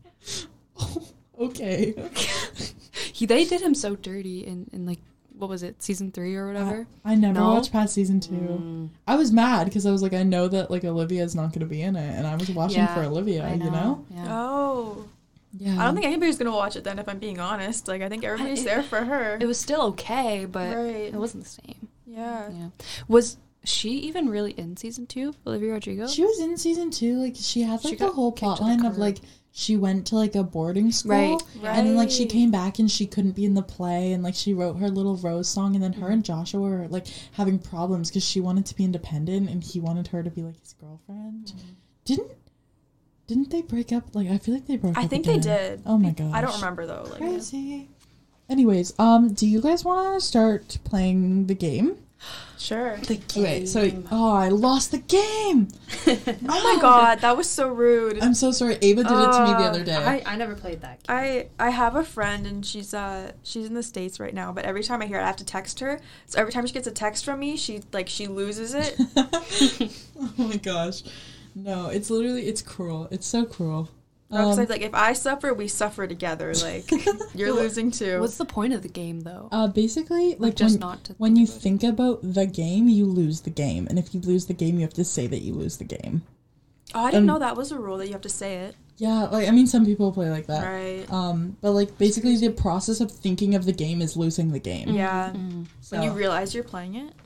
Okay.
He they did him so dirty in in like what was it season three or whatever.
I, I never
No?
watched past season two.
Mm.
I was mad because I was like, I know that like Olivia's not going to be in it, and I was watching
Yeah,
for Olivia.
I
You know?
Yeah.
Oh.
Yeah.
I don't think anybody's gonna watch it then. If I'm being honest, like I think everybody's
it-
there for her.
It was still okay, but
Right.
it wasn't the same.
Yeah.
Yeah. Was she even really in season two, Olivia Rodrigo?
She was in season two. Like she had
She
like the
got
whole
kicked to
plot
the
line of
curb.
like she went to like a boarding school,
Right.
and then like she
Right.
came back and she couldn't be in the play, and like she wrote her little Rose song, and then her
Mhm.
and Joshua were like having problems because she wanted to be independent and he wanted her to be like his girlfriend. Didn't didn't they break up? Like I feel like they broke
I
up.
think they
again.
did.
Oh my gosh.
I don't remember though. Like,
Crazy. Anyways, um, do you guys want to start playing the game?
sure.
The
Okay, so oh, I lost the game.
Oh my god, that was so rude.
I'm so sorry. Ava did it to me the
Uh,
other day.
I, I never played that game.
I I have a friend and she's uh she's in the States right now, but every time I hear it I have to text her. So every time she gets a text from me, she like she loses it.
Oh my gosh. No, it's literally it's cruel. It's so cruel.
Because
Um,
like if I suffer, we suffer together. Like you're
Well,
losing too.
What's the point of the game though?
uh, basically, like
just
when,
not to
when
think
you
about it.
think about the game, you lose the game, and if you lose the game, you have to say that you lose the game.
Oh, I didn't
um,
know that was a rule that you have to say it.
Yeah, like I mean, some people play like that.
Right.
Um, but like basically, the process of thinking of the game is losing the game.
Yeah.
Mm.
So,
When you realize you're playing it.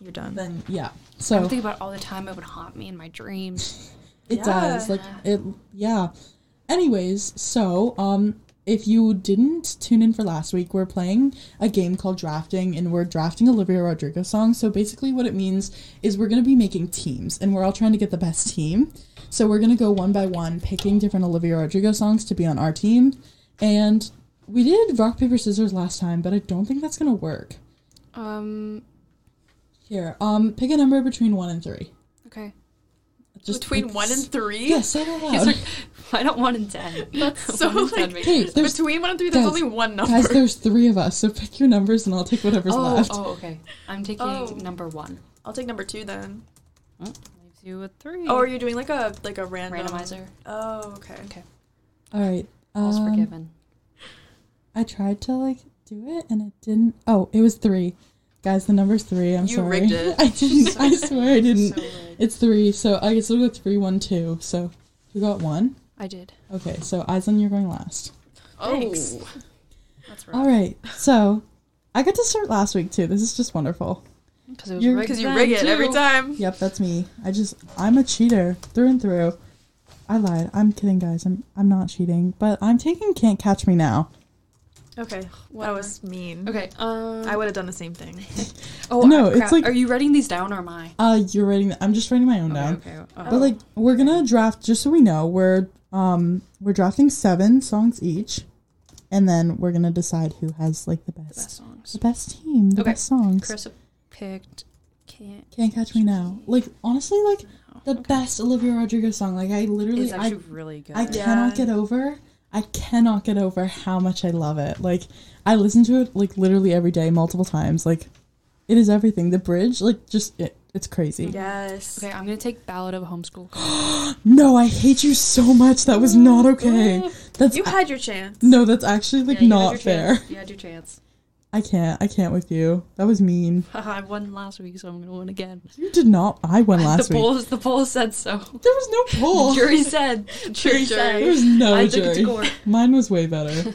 you're done.
then yeah.
I
So
think about it all the time. It would haunt me in my dreams.
it
Yeah.
does. Like it yeah. Anyways, so um if you didn't tune in for last week, we're playing a game called Drafting, and we're drafting Olivia Rodrigo songs. So basically what it means is we're going to be making teams, and we're all trying to get the best team. So we're going to go one by one, picking different Olivia Rodrigo songs to be on our team. And we did rock, paper, scissors last time, but I don't think that's going to work.
Um.
Here, um, pick a number between one and three.
Okay.
Just
Between
like,
one and three?
Yeah, say it out
He's
loud.
like, why not one and ten?
That's so,
One and ten
like-
makes
Hey,
more sense.
there's-
Between one and three, there's
Guys,
only one number.
Guys, there's three of us, so pick your numbers and I'll take whatever's
oh,
left.
oh, okay. I'm taking
Oh.
number one.
I'll take number two then.
Oh, leaves you with three.
Oh, are you doing like a like a random
randomizer?
Oh, okay.
Okay.
All right.
All's
um,
forgiven.
I tried to like do it and it didn't. Oh, it was three. Guys, the number's three. I'm
You
sorry.
rigged it.
I didn't. I swear I didn't.
So weird.
It's three, so I guess we'll go three, one, two. So you got one.
I did.
Okay, so Aislinn, you're going last.
Thanks.
Oh. That's right.
All right. So I got to start last week too. This is just wonderful.
Because it was
You're-
rigged
Because you
then,
rig it
too.
every time.
Yep, that's me. I just I'm a cheater through and through. I lied. I'm kidding, guys. I'm I'm not cheating, but I'm taking Can't Catch Me Now.
Okay. That
Whatever.
was mean.
Okay. Um.
I would have done the same thing.
Oh
No,
uh,
it's
crap.
like-
Are you writing these down or am I?
Uh, you're writing. I'm just writing my own
Okay.
down.
Okay. Uh,
But like we're gonna draft, just so we know, we're um we're drafting seven songs each, and then we're gonna decide who has like the
the
best
best songs.
the best team, the
Okay.
best songs.
Chris picked. Can't.
Can't Catch Me Now. Like honestly, like the
Okay.
best Olivia Rodrigo song. Like I literally
It's
I
actually really good.
I
Yeah.
cannot get over. I cannot get over how much I love it. Like I listen to it like literally every day, multiple times. Like it is everything. The bridge, like just it, it's crazy.
Yes.
Okay, I'm gonna take Ballad of a Homeschool Girl.
No, I hate you so much. That was not okay. That's
You had your chance.
no, that's actually like
Yeah, you had
not
your
fair.
chance. You had your chance.
I can't. I can't with you. That was mean.
I won last week, so I'm gonna win again.
You did not. I won last
the
week.
polls, the polls said so.
There was no poll.
Jury said. Jury
Jury.
said.
There was no
I took it to
jury.
court.
Mine was way better.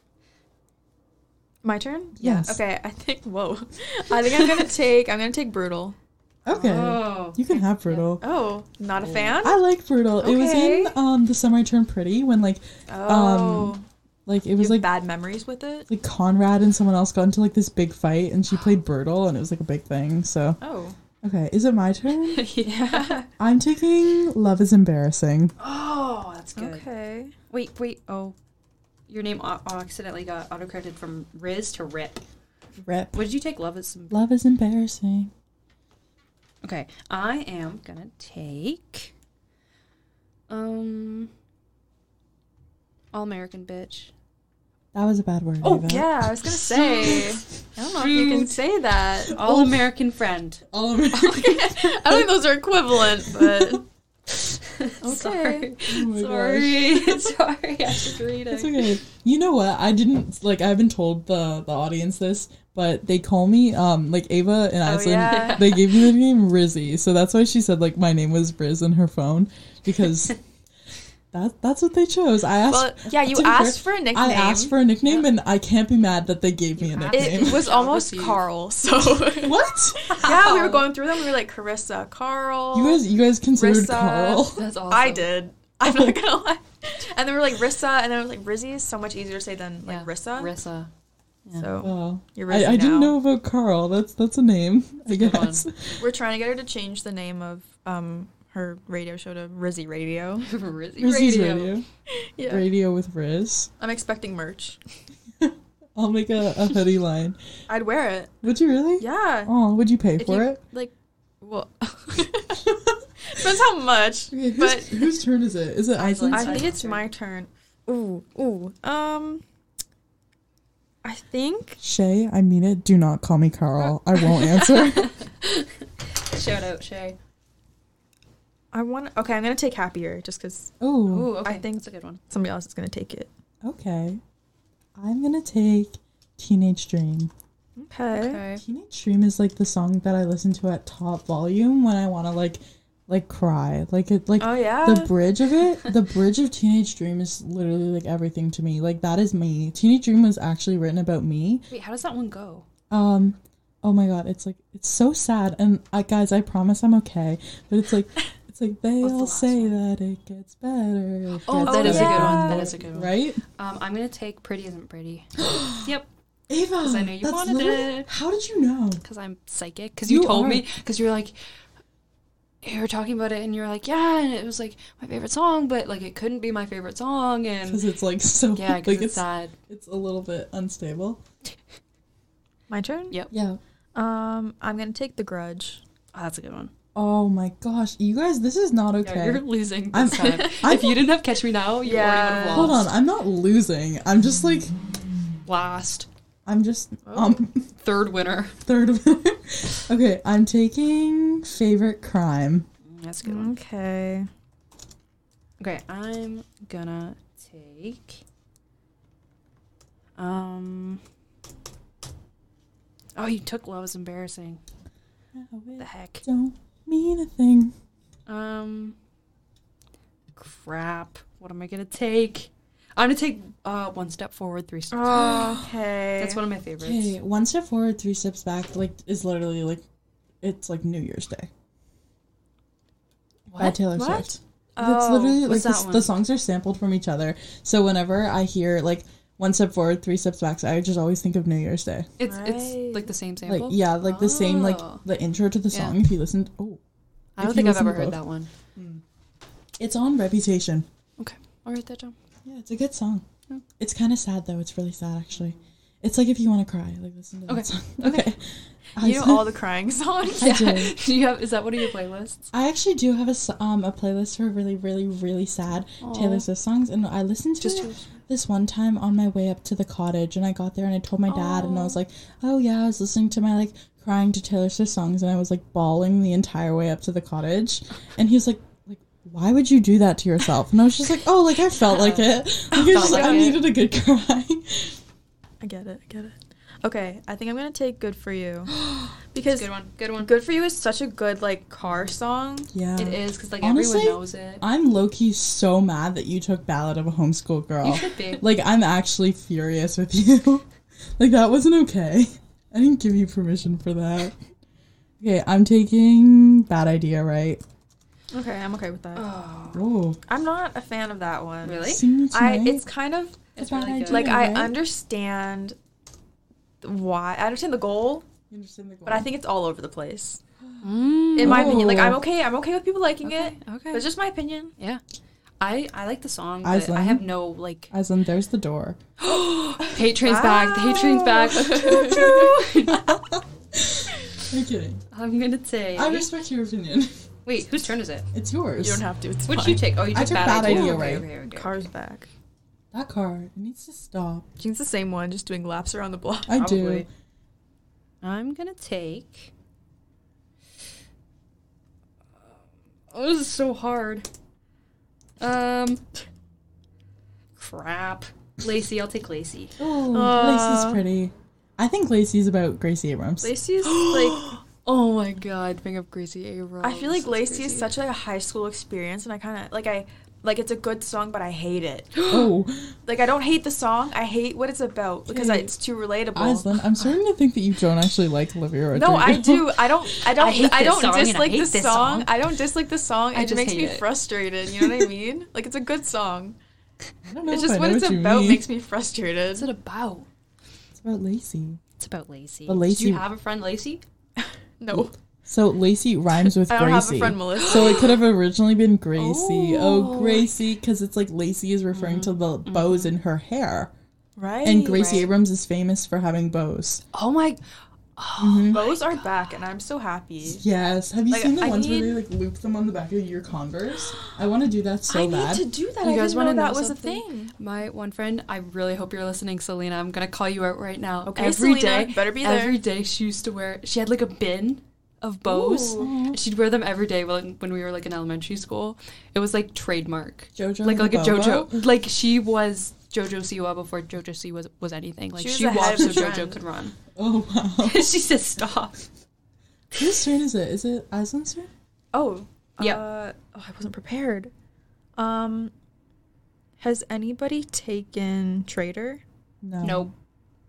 My turn?
Yes.
Okay, I think whoa. I think I'm gonna take I'm gonna take Brutal.
Okay.
Oh.
You can have Brutal.
Oh, not a fan?
I like Brutal. It was in
Okay.
um The Summer I Turned Pretty when like
Oh.
like it
You
was
have
like
bad memories with it?
like Conrad and someone else got into like this big fight and she played Brutal and it was like a big thing. So
Oh.
okay, is it my turn?
Yeah.
I'm taking Love Is Embarrassing.
Oh, that's good.
Okay.
Wait, wait. Oh, your name au- accidentally got autocorrected from Riz to Rip.
Rip.
What did you take? Love is.
Love is embarrassing.
Okay, I am gonna take. Um. All American Bitch.
That was a bad word.
Oh
Ava.
yeah, I was gonna say. I don't know if you can say that.
All American Friend.
All American.
I don't think those are equivalent, but
Sorry.
Oh my gosh.
Sorry. Sorry. I should read
It's
it.
okay. You know what? I didn't like. I haven't told the the audience this, but they call me um like Ava and
Oh,
Aislinn.
yeah.
They gave me the name Rizzy, so that's why she said like my name was Riz in her phone because that that's what they chose. I asked.
well, yeah, you
to be
asked
fair,
for a nickname.
I asked for a nickname, and I can't be mad that they gave me a
You have
nickname.
it was
I'll
almost
receive.
Carl, so
What?
yeah, we were going through them. We were like Carissa, Carl.
You guys, you guys considered
Rissa.
Carl?
That's awesome.
I did. I'm not gonna lie. And then we're like Rissa, and then it was like Rizzy is so much easier to say than like
Yeah.
Rissa.
Rissa. Yeah.
So
Wow.
you're
I,
Rizzy
I didn't
now.
know about Carl. That's that's a name, I
a good
guess.
We're trying to get her to change the name of um her radio show to Rizzy Radio.
Rizzy
Rizzy's
Radio.
radio.
Yeah.
Radio with Riz.
I'm expecting merch.
I'll make a, a hoodie line.
I'd wear it.
Would you really?
Yeah.
Oh, would you pay
If
for
you-
it?
Like, well, depends how much.
Okay, whose,
But
whose turn is it? Is it Aislinn's?
I
It's
think it's
turn.
my turn. Ooh, ooh. Um, I think.
Shay, I mean it. Do not call me Carl. I won't answer.
Shout out, Shay.
I want. Okay, I'm gonna take Happier just because
Oh,
Ooh, okay.
I think-
that's a good one.
somebody else is gonna take it.
okay. I'm gonna take Teenage Dream.
Okay.
Okay.
Teenage Dream is like the song that I listen to at top volume when I want to like, like cry. Like it, like
Oh yeah.
the bridge of it. The bridge of Teenage Dream is literally like everything to me. Like that is me. Teenage Dream was actually written about me.
Wait, how does that one go?
Um, Oh my god, it's like it's so sad. And I guys, I promise I'm okay. But it's like it's like they
What's the
all
last
say
one?
that it gets better. It
Oh,
gets
that is a good
better.
one. That is a good one.
Right?
Um, I'm gonna take Pretty Isn't Pretty. Yep,
Ava,
'Cause I know you
that's
wanted
literally-
it.
How did you know?
because I'm psychic. Because you,
You
told
are.
me. Because you were like, you were talking about it, and you were like, yeah, and it was like my favorite song, but like it couldn't be my favorite song, and
Because it's like so
yeah,
like
because it's
it's
sad.
it's a little bit unstable.
My turn?
Yep.
Yeah.
Um, I'm gonna take The Grudge.
Oh, that's a good one.
Oh my gosh, you guys, this is not okay.
Yeah, you're losing
I'm-
this time.
I'm-
if you didn't have Catch Me Now, you
Yeah.
already would have
Hold on,
lost.
I'm not losing. I'm just like
Last.
I'm just
Oh.
um
Third winner.
third of it. Okay, I'm taking favorite crime.
That's a good one.
Okay.
Okay, I'm gonna take. Um. Oh, you took Love is Embarrassing. The heck.
Don't mean a thing.
Um. Crap. What am I gonna take? I'm gonna take uh One Step Forward, Three Steps Back.
Okay.
That's one of my favorites.
Okay, one step forward, three steps back. Like is literally like, it's like New Year's Day by
What?
Taylor
What?
Swift. It's
Oh,
literally like
what's
the,
that
the
one?
songs are sampled from each other. So whenever I hear like one step forward, three steps back, I just always think of New Year's Day.
It's
Right.
it's like the same sample.
Like yeah, like the same like
Oh.
the intro to the
Yeah.
song. If you listen, oh,
I don't
if
think
you
I've
listen
ever
to
heard
both.
that one.
It's on Reputation.
Okay, I'll write that down.
Yeah, it's a good song.
Yeah.
It's kind of sad though. It's really sad actually. It's like if you want to cry, like listen to that
Okay.
song.
Okay.
Okay.
You
I-
know all the crying songs?
I do.
Do you have? Is that one of your playlists?
I actually do have a s- um a playlist for really really really sad Taylor
Aw.
Swift songs, and I listened to
Just
it
yours.
this one time on my way up to the cottage, and I got there and I told my dad, and I was like, oh yeah, I was listening to my like crying to Taylor Swift songs, and I was like bawling the entire way up to the cottage, and he was like. like, Why would you do that to yourself? And I was just like, oh, like I felt like it. Like, I, just,
like
I
it.
needed a good cry.
I get it. I get it. Okay, I think I'm gonna take Good For You. Because
Good one. Good one.
Good For You is such a good like car song.
Yeah.
It is because like
Honestly,
everyone knows it.
I'm low-key so mad that you took Ballad of a Homeschool Girl.
You should be.
Like, I'm actually furious with you. Like, that wasn't okay. I didn't give you permission for that. Okay, I'm taking Bad Idea, right?
Okay, I'm okay with that.
Oh,
Oh.
I'm not a fan of that one.
really?
Sing Me
I
Tonight.
it's kind of
It's
Bad
really good.
idea.
like I
right?
understand why I understand the goal,
You understand the goal?
but I think it's all over the place.
Mm.
In my opinion, like
Oh.
I'm okay. I'm okay with people liking
Okay,
it.
okay.
That's just my opinion.
Yeah. I, I like the song, but
Iceland?
I have no like.
As in, there's the door.
Hate train's back. The hate train's back.
I'm kidding.
I'm gonna take.
I respect your opinion.
Wait, whose turn is it?
It's yours.
You don't have to. It's
What did
fine.
you take? Oh, you
I
took,
took
bad,
Bad
idea.
Idea,
Okay,
right.
okay, okay.
Car's back.
That car, it needs to stop.
I think it's the same one, just doing laps around the block.
I do.
Probably. I'm gonna take. Oh, this is so hard. Um. Crap. Lacey, I'll take Lacey.
Oh,
Uh,
Lacey's pretty. I think Lacey's about Gracie Abrams.
Lacey's like
Oh my god, bring up Gracie Abrams.
I feel like
That's
Lacey is
crazy.
such like a high school experience, and I kind of like I like it's a good song, but I hate it.
Oh,
Like I don't hate the song, I hate what it's about because I,
Okay.
it's too relatable.
Iceland, I'm starting to think that you don't actually like Olivia Rodrigo.
No, I do. I don't. I don't.
I
I,
hate this
don't
song and I
dislike
hate
the
this
song.
song.
I don't dislike the song.
I
It
just
makes
hate
me
it.
frustrated. You know what I mean? Like it's a good song.
I don't know
It's
if
just
I
what
know
it's
you
about
mean.
makes me frustrated.
What's it about?
It's about Lacey.
It's about Lacey.
But
Do
Lacey-
you have a friend, Lacey?
No,
So Lacey rhymes with
I don't
Gracie.
have a friend Melissa.
So it could have originally been Gracie. Oh,
Oh.
Gracie, because it's like Lacey is referring to the bows in her hair,
right?
and Gracie
Right.
Abrams is famous for having bows.
Oh my.
Bows are back, and I'm so happy.
Yes. Have you
Like,
seen the
I
ones
need-
where they like loop them on the back of your Converse? I want to do that so
I
bad.
need to do that.
You
I
guys
didn't
wanna
know
know
that was
something?
a thing.
My one friend, I really hope you're listening, Selena. I'm gonna call you out right now.
Okay,
every
Selena,
day,
better be there.
Every day she used to wear. She had like a bin of bows.
Ooh.
She'd wear them every day when when we were like in elementary school. It was like trademark,
Jojo
like
the
like a
Bobo?
JoJo. Like she was JoJo Siwa before JoJo Siwa was was anything. Like
She was
she,
ahead
walked
of
so
the
JoJo
trend.
could run.
Oh wow.
She said stop.
Whose turn is it? Is it Iceland's turn?
Oh,
Yep.
Uh, oh, I wasn't prepared. Um, has anybody taken Traitor?
No.
Nope.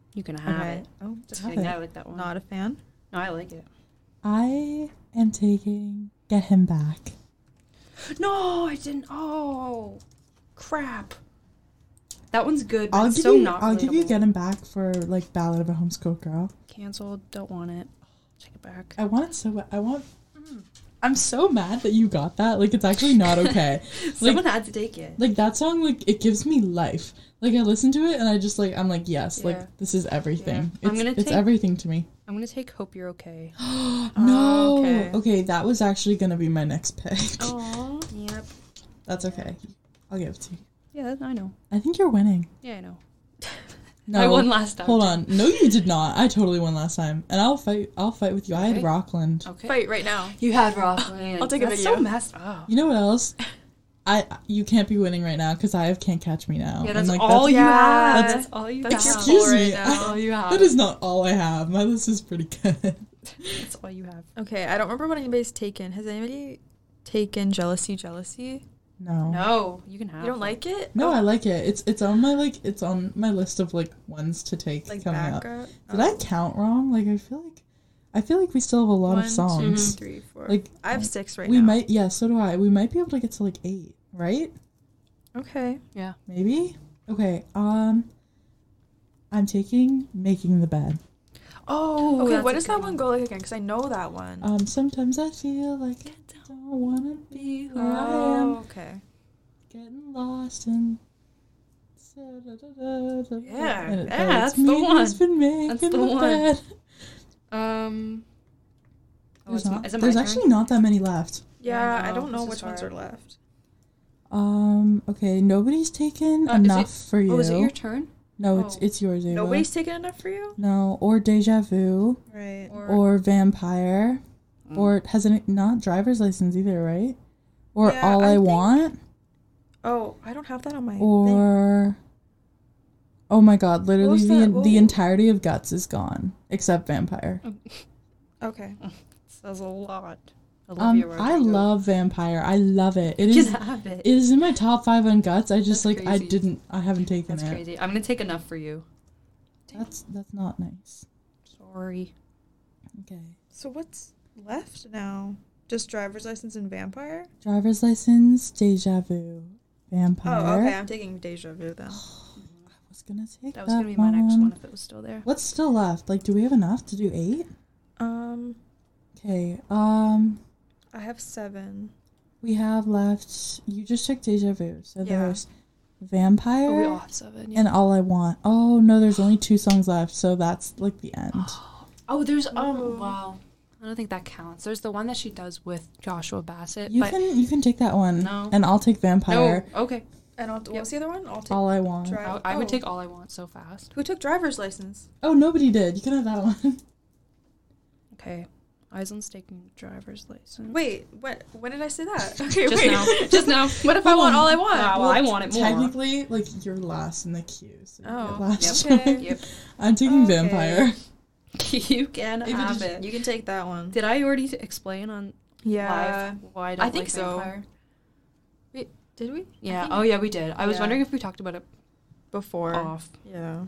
You can have
Okay.
it.
Oh,
Just
Have
kidding.
it.
I like that one.
not a fan.
No, I like it.
I am taking Get Him Back.
No, I didn't. Oh, crap. That one's good, but
I'll
it's
give
so
you.
not
I'll give you
relatable.
Get Him Back for like Ballad of a Homeschool Girl.
Canceled. Don't want it. Take it back.
I want it so. ba- I want. I'm so mad that you got that. Like, it's actually not okay.
Someone had to take it.
Like, that song, like, it gives me life. Like, I listen to it and I just, like, I'm like, yes,
Yeah.
like, this is everything.
Yeah. I'm
It's,
gonna
it's
take-
everything to me.
I'm gonna take Hope You're Okay.
No.
okay.
Okay. that was actually gonna be my next pick.
Oh.
Yep.
That's okay. I'll give it to you.
Yeah, I know.
I think you're winning.
Yeah, I know.
No.
I won last time.
Hold on. No, you did not. I totally won last time. And I'll fight I'll fight with you. I had
Okay.
Rockland.
Okay.
Fight right now.
You had Rockland.
I'll take a
That's
video.
so messed up.
You know what else? I You can't be winning right now because I have Can't Catch Me Now.
Yeah,
And,
that's
like,
all you
Yeah.
have.
That's-
That's all you
that's
have.
your
Excuse
goal
me.
right now.
all you have.
That is not all I have. My list is pretty good.
That's all you have.
Okay, I don't remember what anybody's taken. Has anybody taken Jealousy, Jealousy?
No.
No, you can have.
You don't
it.
like it?
No,
Oh,
I like it. It's it's on my like it's on my list of like ones to take
like
coming up.
backup.
Did I count wrong? Like I feel like I feel like we still have a lot
One,
of songs.
two, three, four.
Like
I have six right
we
now.
might yeah, so do I. We might be able to get to like eight, right?
Okay.
Yeah.
Maybe? Okay. Um I'm taking Making the Bed.
Oh.
Okay,
that's
what
a
does
good
that one go like again? Because I know that one.
Um sometimes I feel like I don't wanna be where I am.
Oh, okay.
Getting lost in
Yeah,
And it
yeah,
goes,
that's the
"Me
one.
who's been making
That's the
the
one.
bed."
Um. Oh,
There's,
it's my-
not,
is it my
there's
turn?
actually not that many left.
Yeah,
I
I
know,
don't know
this
which
is
ones
hard.
are left.
Um. Okay. Nobody's taken
Uh, is
enough for you.
Oh, is it your turn?
No, it's
Oh.
it's yours, Ava.
Nobody's taken enough for you?
No, or Deja Vu,
Right.
or Vampire,
Mm.
or has it not Driver's License either, right? Or
Yeah,
All
I
I,
think-
Want,
Oh, I don't have that on my thing.
or oh my God, literally
was
the
that?
the
Whoa.
entirety of Guts is gone except Vampire.
Okay.
Says a lot.
Um,
Olivia
I
Rodrigo.
love Vampire. I love it. It
You
is.
can have it.
It is in my top five on Guts. I just
That's
like I
crazy.
didn't. I haven't taken
That's
it.
crazy. I'm gonna take enough for you.
That's that's not nice.
Sorry.
Okay.
So what's left now? Just driver's license and vampire?
Driver's License, Deja Vu, Vampire.
Oh, okay. I'm taking Deja Vu then.
I was gonna take
That was gonna be my next one if it was still there.
What's still left? Like, do we have enough to do eight?
Um,
Okay. Um,
I have seven.
we have left. You just took Deja Vu, so
Yeah.
there's Vampire
Oh, we all have seven. Yeah.
and All I Want. Oh no, there's only two songs left, so that's like the end.
Oh, there's um.
Ooh.
Wow. I don't think that counts. There's the one that she does with Joshua Bassett.
You
but
can you can take that one,
No.
and I'll take Vampire.
no. Okay.
And I'll, what's the other one? I'll take.
All I Want.
Dri-
I, I would
oh.
take all I want so fast.
Who took driver's license?
Oh, nobody did. You can have that one.
Okay. Island's taking driver's license.
Wait, what? When did I say that? Okay,
Just
wait.
now. Just now.
What if I want all I want?
Ah, well, I want it more.
Technically, like you're last in the queue. So you
Oh,
get last
yep.
choice.
Okay.
Yep.
I'm taking
Okay.
Vampire.
You can
Even
have
just-
it.
You can take that one.
Did I already explain on
Yeah.
live why I don't
I think
like
so.
Vampire?
Did we?
Yeah.
think-
Oh, yeah, we did. I was
Yeah.
wondering if we talked about it
Before.
off.
Yeah.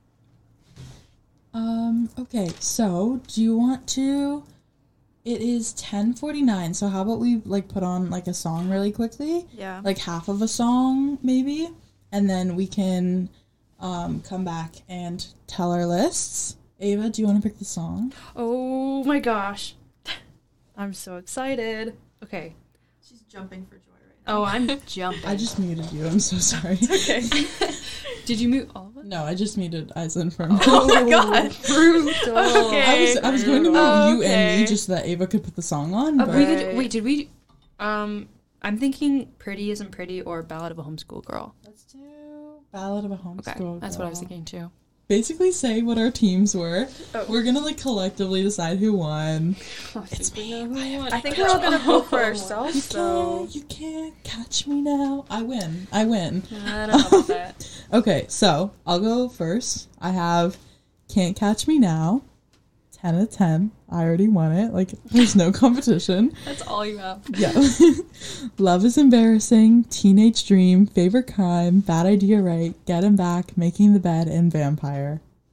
Um. Okay. So, do you want to? It is ten forty-nine. So how about we like put on like a song really quickly,
Yeah.
like half of a song maybe, and then we can um come back and tell our lists. Ava, do you want to pick the song?
Oh my gosh. I'm so excited. Okay.
She's jumping for joy right
Oh, I'm jumping.
I just muted you. I'm so sorry.
Okay.
Did you mute all of it?
No, I just muted Aislinn for a
Oh
minute.
my god.
Brutal.
Okay.
I was I was going to mute you and me
Okay.
just so that Ava could put the song on.
Uh,
But
we could,
Right.
wait, did we? Um, I'm thinking "Pretty Isn't Pretty" or "Ballad of a Homeschool Girl."
let's do Ballad of a Homeschool
Okay, that's what I was
Girl.
thinking too.
Basically, say what our teams were.
Oh.
We're gonna like collectively decide who won.
It's
me.
I think we're all gonna vote for
You
ourselves, though.
can't, you can't catch me now. I win. I win.
I don't know about that.
Okay, so I'll go first. I have Can't Catch Me Now. ten out of ten. I already won it. Like, there's no competition.
That's all you have.
Yeah. Love is Embarrassing, Teenage Dream, Favorite Crime, Bad Idea Right, Get Him Back, Making the Bed, and Vampire.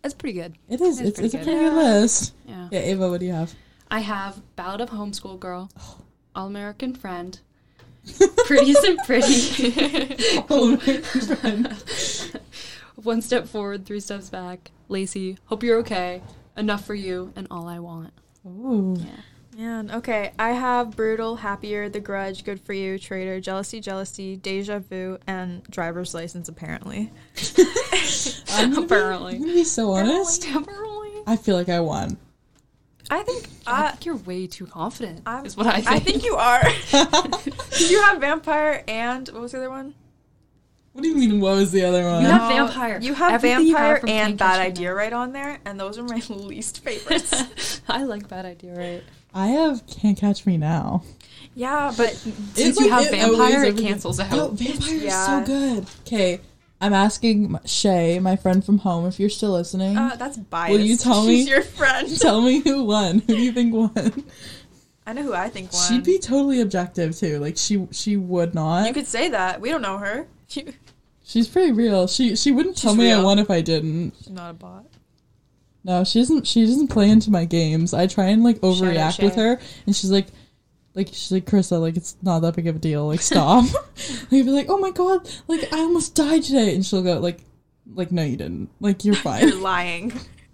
That's pretty good.
It is.
That's
It's, it's a
pretty
pretty
good.
good list.
Yeah.
Yeah, Ava, what do you have?
I have Ballad of Homeschool Girl, All American Friend, Prettiest and Pretty,
Oh, my friend.
One Step Forward, Three Steps Back, Lacey, Hope You're Okay, Enough for You, and All I Want.
Ooh.
Yeah.
Man, okay. I have Brutal, Happier, The Grudge, Good for You, Traitor, Jealousy, Jealousy, Deja Vu, and Driver's License, apparently.
I'm gonna
Apparently.
Be, I'm gonna be so honest.
Apparently.
I feel like I won.
I think
I
I,
think you're way too confident,
I'm,
is what I think.
I think you are. Did you have Vampire and what was the other one?
What do you mean? What was the other one?
You have Vampire.
You have
Everything you have
Vampire
from
and
Can't
Bad
Catch Me
Idea
Now.
right on there, and those are my least favorites.
I like Bad Idea, right?
I have Can't Catch Me Now.
Yeah, but
Since
It's
you
like-
have
it always
Vampire, it
everything-
cancels out.
Oh, Vampire is
Yeah.
so good. Okay, I'm asking m- Shay, my friend from home, if you're still listening.
uh, that's biased.
Will you tell me-
She's your friend.
Tell me who won. Who do you think won?
I know who I think won.
She'd be totally objective too. Like she she would not.
You could say that. We don't know her. You-
She's pretty real. She she wouldn't tell
She's
me I
real.
won if I didn't.
She's not a bot.
No, she doesn't. She doesn't play into my games. I try and like overreact with
Shay.
her, and she's like, like she's like, Carissa, like it's not that big of a deal. Like stop. Like be like, oh my god, like I almost died today, and she'll go like, like no you didn't. Like you're fine.
You're lying.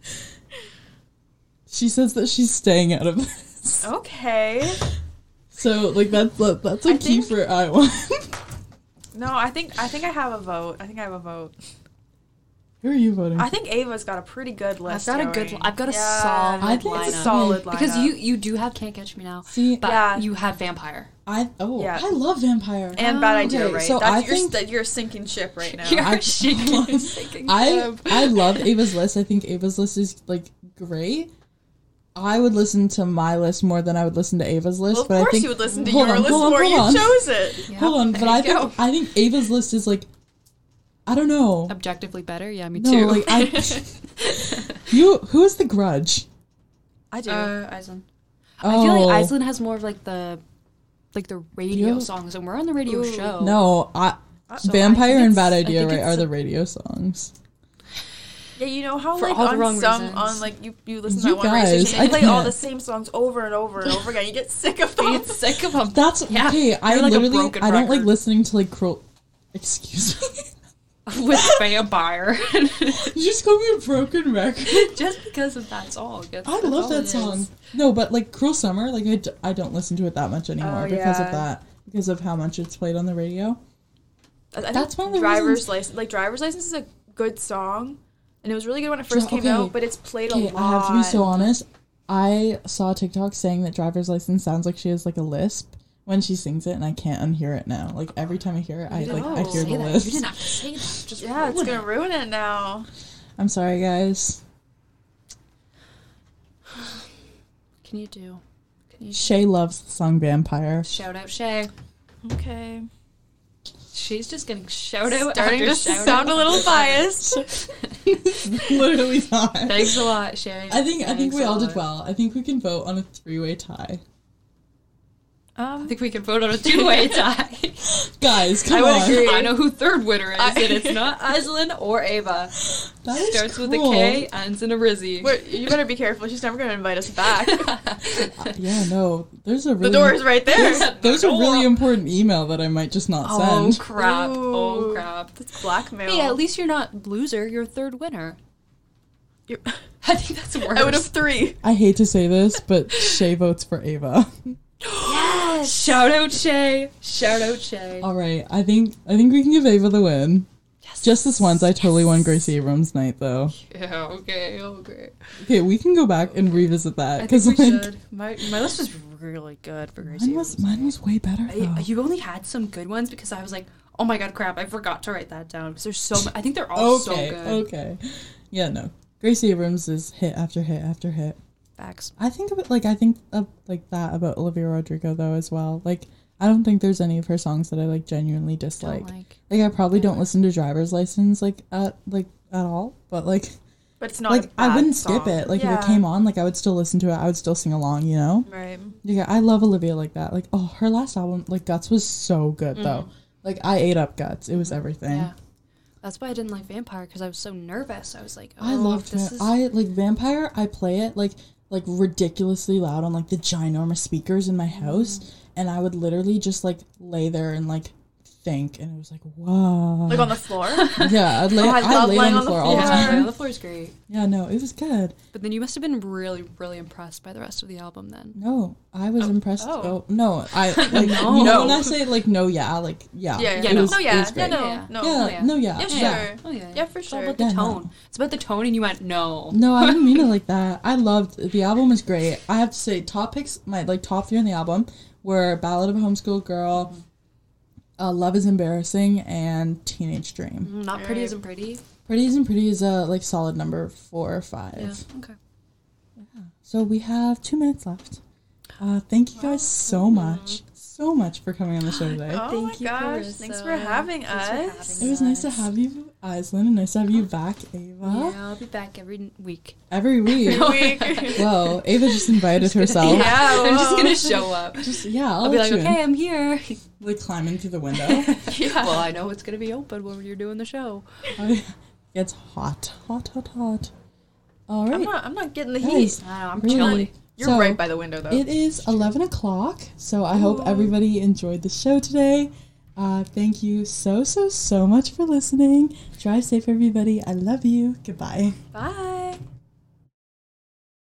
She says that she's staying out of this.
Okay.
So like that's a, that's a
I
key
think-
for I won.
No, I think I think I have a vote. I think I have a vote.
Who are you voting?
I think Ava's got a pretty good list.
I've got a good.
going.
I've got a
Yeah.
solid
I think
lineup.
it's
a solid lineup.
because you you do have Can't Catch Me Now,
See,
but
Yeah.
you have Vampire.
I oh
Yeah.
I love Vampire.
and Bad
Oh,
Idea,
okay,
right?
so
That's
I
you're,
think-
that you're sinking ship right now.
You're
I-
shaking, shaking
I
ship.
I love Ava's list. I think Ava's list is like great. I would listen to my list more than I would listen to Ava's list.
Well, of
but
course
I think,
you would listen to
hold
your
on,
list
hold on,
more.
hold
You
on.
chose it.
Yeah,
Hold on,
there
but I
you
think
go.
I think Ava's list is like I don't know.
Objectively better. Yeah, me
No,
too.
like I you who is the Grudge?
I do.
uh, Iceland.
Oh
I feel like Iceland has more of like the like the radio
You-
songs, and we're on the radio
Ooh.
show.
no, I
Uh,
So I
Vampire
think
and
it's-
Bad
I
Idea
think
right
it's
are
a-
the radio songs.
yeah, you know how
For
like
all the
on
wrong
some
reasons.
on like you you listen to
You
that one radio
guys,
station
I
and they play all
can't.
the same songs over and over and over again. You get sick of
I
them.
get sick of them.
That's
Yeah,
okay. I
you're like a
literally
broken
I don't like
record.
listening to like cruel. Excuse me.
With Vampire.
You just called me a broken record.
Just because of that song. That's-
I
that's
love
all
that
it
song.
is.
No, but like Cruel Summer, like I, d- I don't listen to it that much anymore
Oh,
because of
yeah.
that. Because of how much it's played on the radio.
I think
That's one of the
driver's
reasons-
license. Like driver's license is a good song, and it was really good when it first
Dri-
came
okay.
out. But it's played a
Okay,
lot.
I have to be so honest. I saw a TikTok saying that driver's license sounds like she has like a lisp when she sings it, and I can't unhear it now. Like every time I hear it, I
You
like
didn't
I
have to
hear
say
the
that.
lisp.
You didn't have to say that. Just
Yeah, it's
ruin
gonna
it.
ruin it now.
I'm sorry, guys.
Can you do? Can you
Shay loves the song Vampire.
shout out Shay?
Okay.
She's just getting shout out
Starting
after
to
shout
sound
out.
a little biased.
Literally not.
Thanks a lot, Shay.
I think I think
Thanks
we
a
all
lot.
did well. I think we can vote on a three-way tie.
I
Um,
think we can vote on a two-way tie.
Guys, come
I would
on.
agree.
I know who third winner is,
I-
and it's not Aislinn or Ava.
That is
Starts with a
cruel.
K, ends in a Rizzy.
wait, you better be careful. She's never gonna invite us back.
Yeah, no. There's a
The
really
door is right there.
there's a really important email that I might just not
Oh
send.
crap! Oh
Ooh.
crap!
That's blackmail.
Hey, at least you're not loser. You're third winner.
You're-
I think that's worse.
out of three.
I hate to say this, but Shay votes for Ava.
Yes.
Shout out Shay! Shout out Shay!
All right, I think I think we can give Ava the win.
Yes.
Just this once, I totally won Gracie Abrams' night though.
Yeah. Okay. Okay.
Okay, we can go back and revisit that
I
because
think we
like
should. My my list was really good for Gracie.
mine was mine was way better.
I,
Though.
you only had some good ones because I was like, oh my god, crap! I forgot to write that down because there's so. ma- I think they're all so
okay,
good.
okay, yeah, no. Gracie Abrams is hit after hit after hit.
Facts.
I think of it like I think of like that about Olivia Rodrigo though as well. Like I don't think there's any of her songs that I like genuinely dislike.
Don't like.
Like I probably don't
Yeah.
listen to Driver's License like at like at all, but like
But it's not.
like
a
I
bad
wouldn't
song.
skip it. Like
yeah.
if it came on, like I would still listen to it. I would still sing along, you know?
Right.
Yeah, I love Olivia like that. Like oh, her last album like Guts was so good though. Like I ate up Guts. It was everything.
Yeah. That's why I didn't like Vampire, because I was so nervous. I was like, oh,
I love
this
va-
is...
I like Vampire. I play it like like ridiculously loud on like the ginormous speakers in my house, mm. and I would literally just like lay there and like think, and it was like, whoa.
Like on the floor?
Yeah, I'd lay,
oh, I,
I
love
laid on the floor, all the
yeah,
time.
Yeah, the floor's great.
Yeah, no, it was good.
But then you must have been really, really impressed by the rest of the album then.
No, I was
oh.
impressed.
Oh.
oh, no, I, like,
no.
you know when I say, like, no, yeah, like, yeah.
Yeah, yeah,
it
no.
Was,
no, yeah,
it was great.
yeah, no,
yeah.
no.
Yeah,
Oh, yeah.
no, yeah.
Yeah, sure.
Yeah,
Oh, yeah.
Yeah, for
It's
sure.
all about the
Yeah,
tone.
no.
It's about the tone, and you went, no.
No, I didn't mean it like that. I loved, the album is great. I have to say, top picks, my, like, top three on the album were Ballad of a Homeschooled Girl, mm-hmm. Uh, Love is Embarrassing, and Teenage Dream.
Mm, not Pretty Isn't Pretty.
Pretty Isn't Pretty is a like solid number four or five.
Yeah, okay.
Yeah. So we have two minutes left. Uh, thank you guys so much, so much for coming on the show today.
Oh
Thank
my
you,
gosh,
Carissa.
thanks for having
Thanks for
us.
having
It was nice to have you, Aislinn, and nice to have you back, Ava.
Yeah, I'll be back every week.
Every week.
Week.
Whoa, Ava just invited herself.
Yeah,
I'm just
whoa.
gonna show up.
Just yeah, I'll,
I'll be
let
like,
you
okay,
in.
I'm here.
Like climbing through the window.
Yeah.
Well, I know it's gonna be open when you're doing the show.
Oh, yeah. It's hot, hot, hot, hot. All right.
I'm not. I'm not getting the
Guys,
heat.
I know, I'm
really.
chilly.
You're
So,
right by the window, though.
It is eleven o'clock, so I hope
Ooh.
everybody enjoyed the show today. Uh, thank you so, so, so much for listening. Drive safe, everybody. I love you. Goodbye.
Bye.